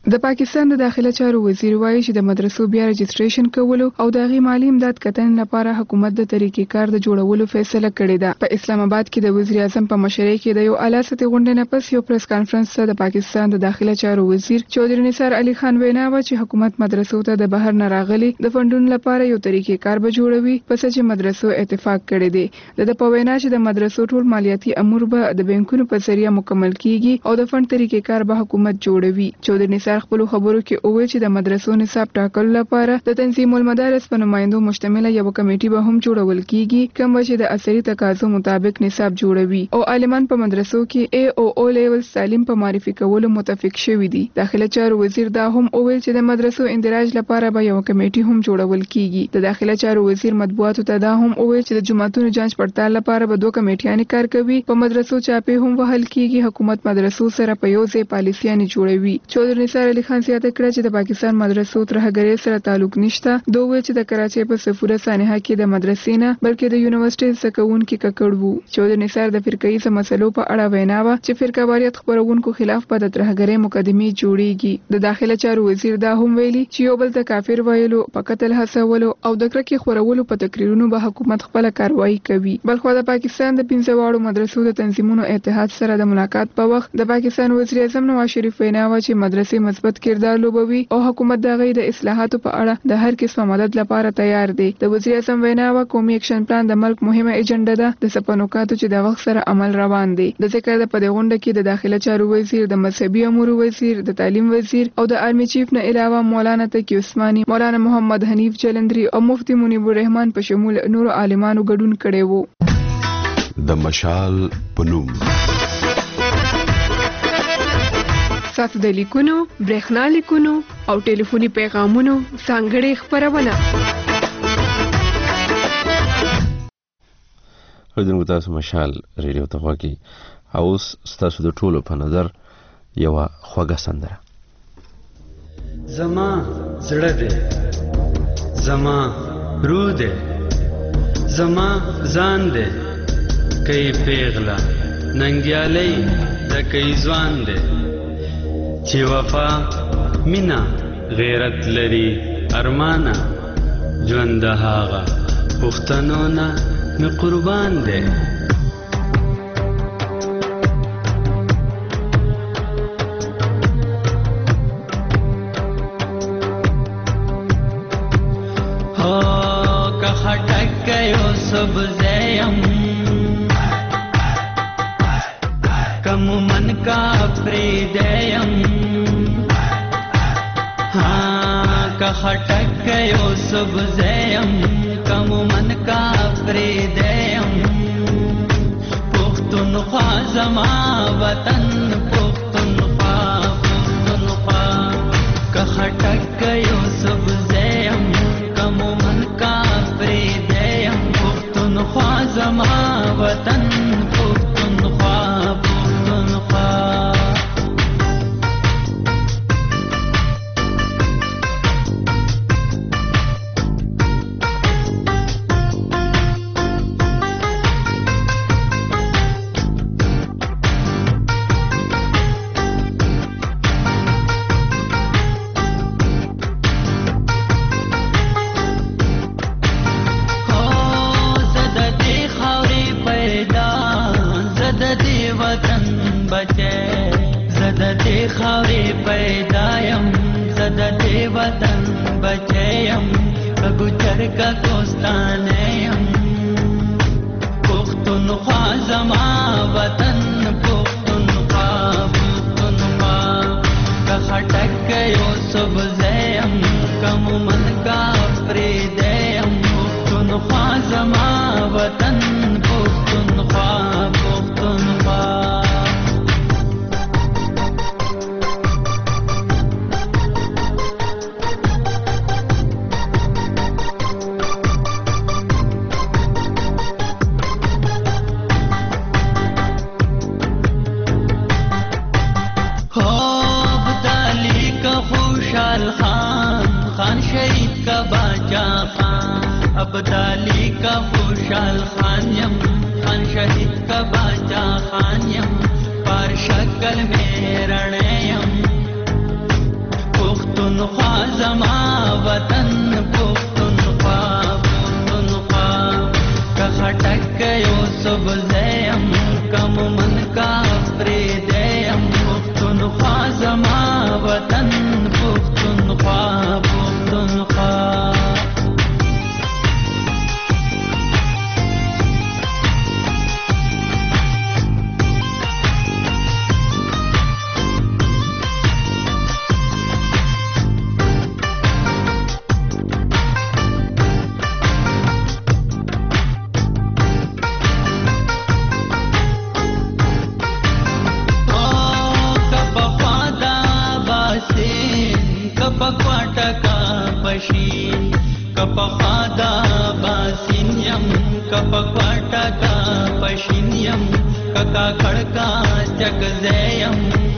[SPEAKER 8] د پاکستان د داخله چارو وزیر وایي چې د مدرسو بیا رجسټریشن کولو او د غي مالی امداد کتن لپاره حکومت د طریقې کار د جوړولو فیصله کړې ده. په اسلام آباد کې د وزیر اعظم په مشرۍ کې د یو اعلی سطحي غونډې نه پس یو پریس کانفرنس ته د پاکستان د داخله چارو وزیر چودھری نثار علي خان وینا و چې حکومت مدرسو ته د بهر نه راغلي د فندونو لپاره یو طریقې کار به جوړوي پس چې مدرسو اتفاق کړی دی. د په وینا چې د مدرسو ټول مالیاتي امور به د بانکونو په ذریعہ مکمل کیږي او د فند طریقې کار به حکومت جوړوي. چودھری نثار خپل خبرو کې اوویل چې د مدرسو نصاب ټاکلو لپاره د تنظیم المدارس په نمائندو مشتمله یو کمیټي به هم جوړول کیږي کوم چې د اثري تقاضو مطابق نصاب جوړوي او عالمان په مدرسو کې ای او او لیول تعلیم په معرفي کولو متفق شوي دي. داخله چارو وزیر دا هم اوویل چې د مدرسو اندراج لپاره به یو کمیټي هم جوړول کیږي. د داخله چارو وزیر مطبوعاتو ته دا هم اوویل چې د جماعتونو جانچ پړتال لپاره به 2 کمیټیان کار کوي. په مدرسو چاپې هم وهل کیږي. حکومت مدرسو سره په یو ځای پالیسیان جوړوي. چودھری نثار علي خان زیاته کړه چې د پاکستان مدرسو ترهګرۍ سره تعلق نشته. دوی چې د کراچۍ په سفوره سانحه کې د مدرسې نه بلکې د یونیورسيټي سکوونکو ککړ وو. چودھری نثار د فرقې مسلو په اړه وینا و چې فرقه واریت خبرونکو خلاف په د ترهګرۍ مقدمې جوړیږي. د داخله چارو وزیر دا هم ویلي چې یو بل ته کافر ویلو په قتل هڅولو او د کرکې خورولو په تقریرونو به حکومت خپل کاروایی کوي. بلخو د پاکستان د 15 واړو مدرسو د تنظیمونو اتحاد سره د ملاقات په وخت د پاکستان وزیر اعظم نواز شریف وینا و چې مدرسې مثبت کردار لوبوي او حکومت د غي د اصلاحاتو په اړه د هر قسم مدد لپاره تیار دی. د وزیر اعظم وینا و قومي اکشن پلان د ملک مهمه ایجنډا ده د سپنوکاتو چې د وخت سره عمل روان دی. د ذکر د په غونډه کې د داخله چارو وزیر د مذهبي امور وزیر د تعلیم وزیر او د آرمي چیف نه علاوه مولانا تقی عثماني مولانا محمد حنیف جلندری او مفتی منیب الرحمن په شمول نور عالمانو ګډون کړي وو.
[SPEAKER 10] د مشال پنوم
[SPEAKER 3] ساتو د لیکونو برېښنا لیکونو او ټلیفوني پیغامونو څنګه خبرونه
[SPEAKER 1] هدونکو تاسو مشال ریډیو ته غواړئ او تاسو د ټولو په نظر یو خوږه سندره
[SPEAKER 6] زما زړه دې زما روح دې زما ځان دې کای پیغلا ننګیالي د کای ځوان دې چې وفا مینا غیرت لري ارمانا ژوند هاغه پښتنو نه می قربان دي.
[SPEAKER 23] هو که خټک یو سبزیم کم من کا پریدیم خټک یو سبزیم کم من کا پریدیم پښتونخوا زما وطن پښتونخوا پښتونخوا که خټک یو سبزیم کم من کا پریدیم پښتونخوا زما وطن پښتونخوا پښتونخوا خاورې پیدایم زده دې وطن بچیم کګو چرګه کوستانیم پښتونخوا زما وطن پښتونخوا پښتونخوا که خټک یو سبزیم کم من کا پریدیم پښتونخوا زما وطن پښتونخوا پښتونخوا ابدالی کا خوشحال خان یم خان شہید کا باچا خان یم پار شکل میں رڑے یم پختونخوا زما وطن پختونخوا پختونخوا که خټک یو سبزیم کم من کا فریدیم پختونخوا زما وطن پختونخوا پختونخوا کپخادا باسینیم کپکواټا کا پښینیم ککا خړکا چکزیم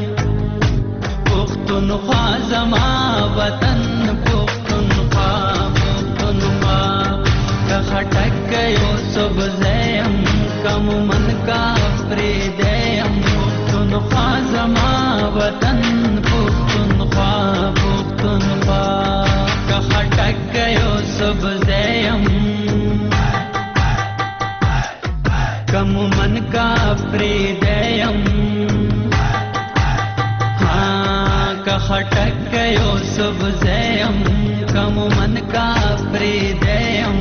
[SPEAKER 23] پختونخوا زما وطن پختونخوا پختونخوا کخټک یو سبزیم کم من کا فریدیم پختونخوا زما وطن پختونخوا پختونخوا کخټک یو سبزیم کم من کا فریدیم हाँ کخټک یو سبزیم کم من کا فریدیم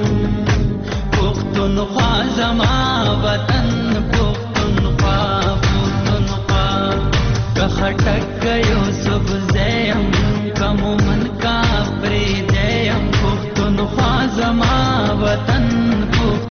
[SPEAKER 23] پختونخوا زما وطن پختونخوا پختونخوا کخټک یو سبزیم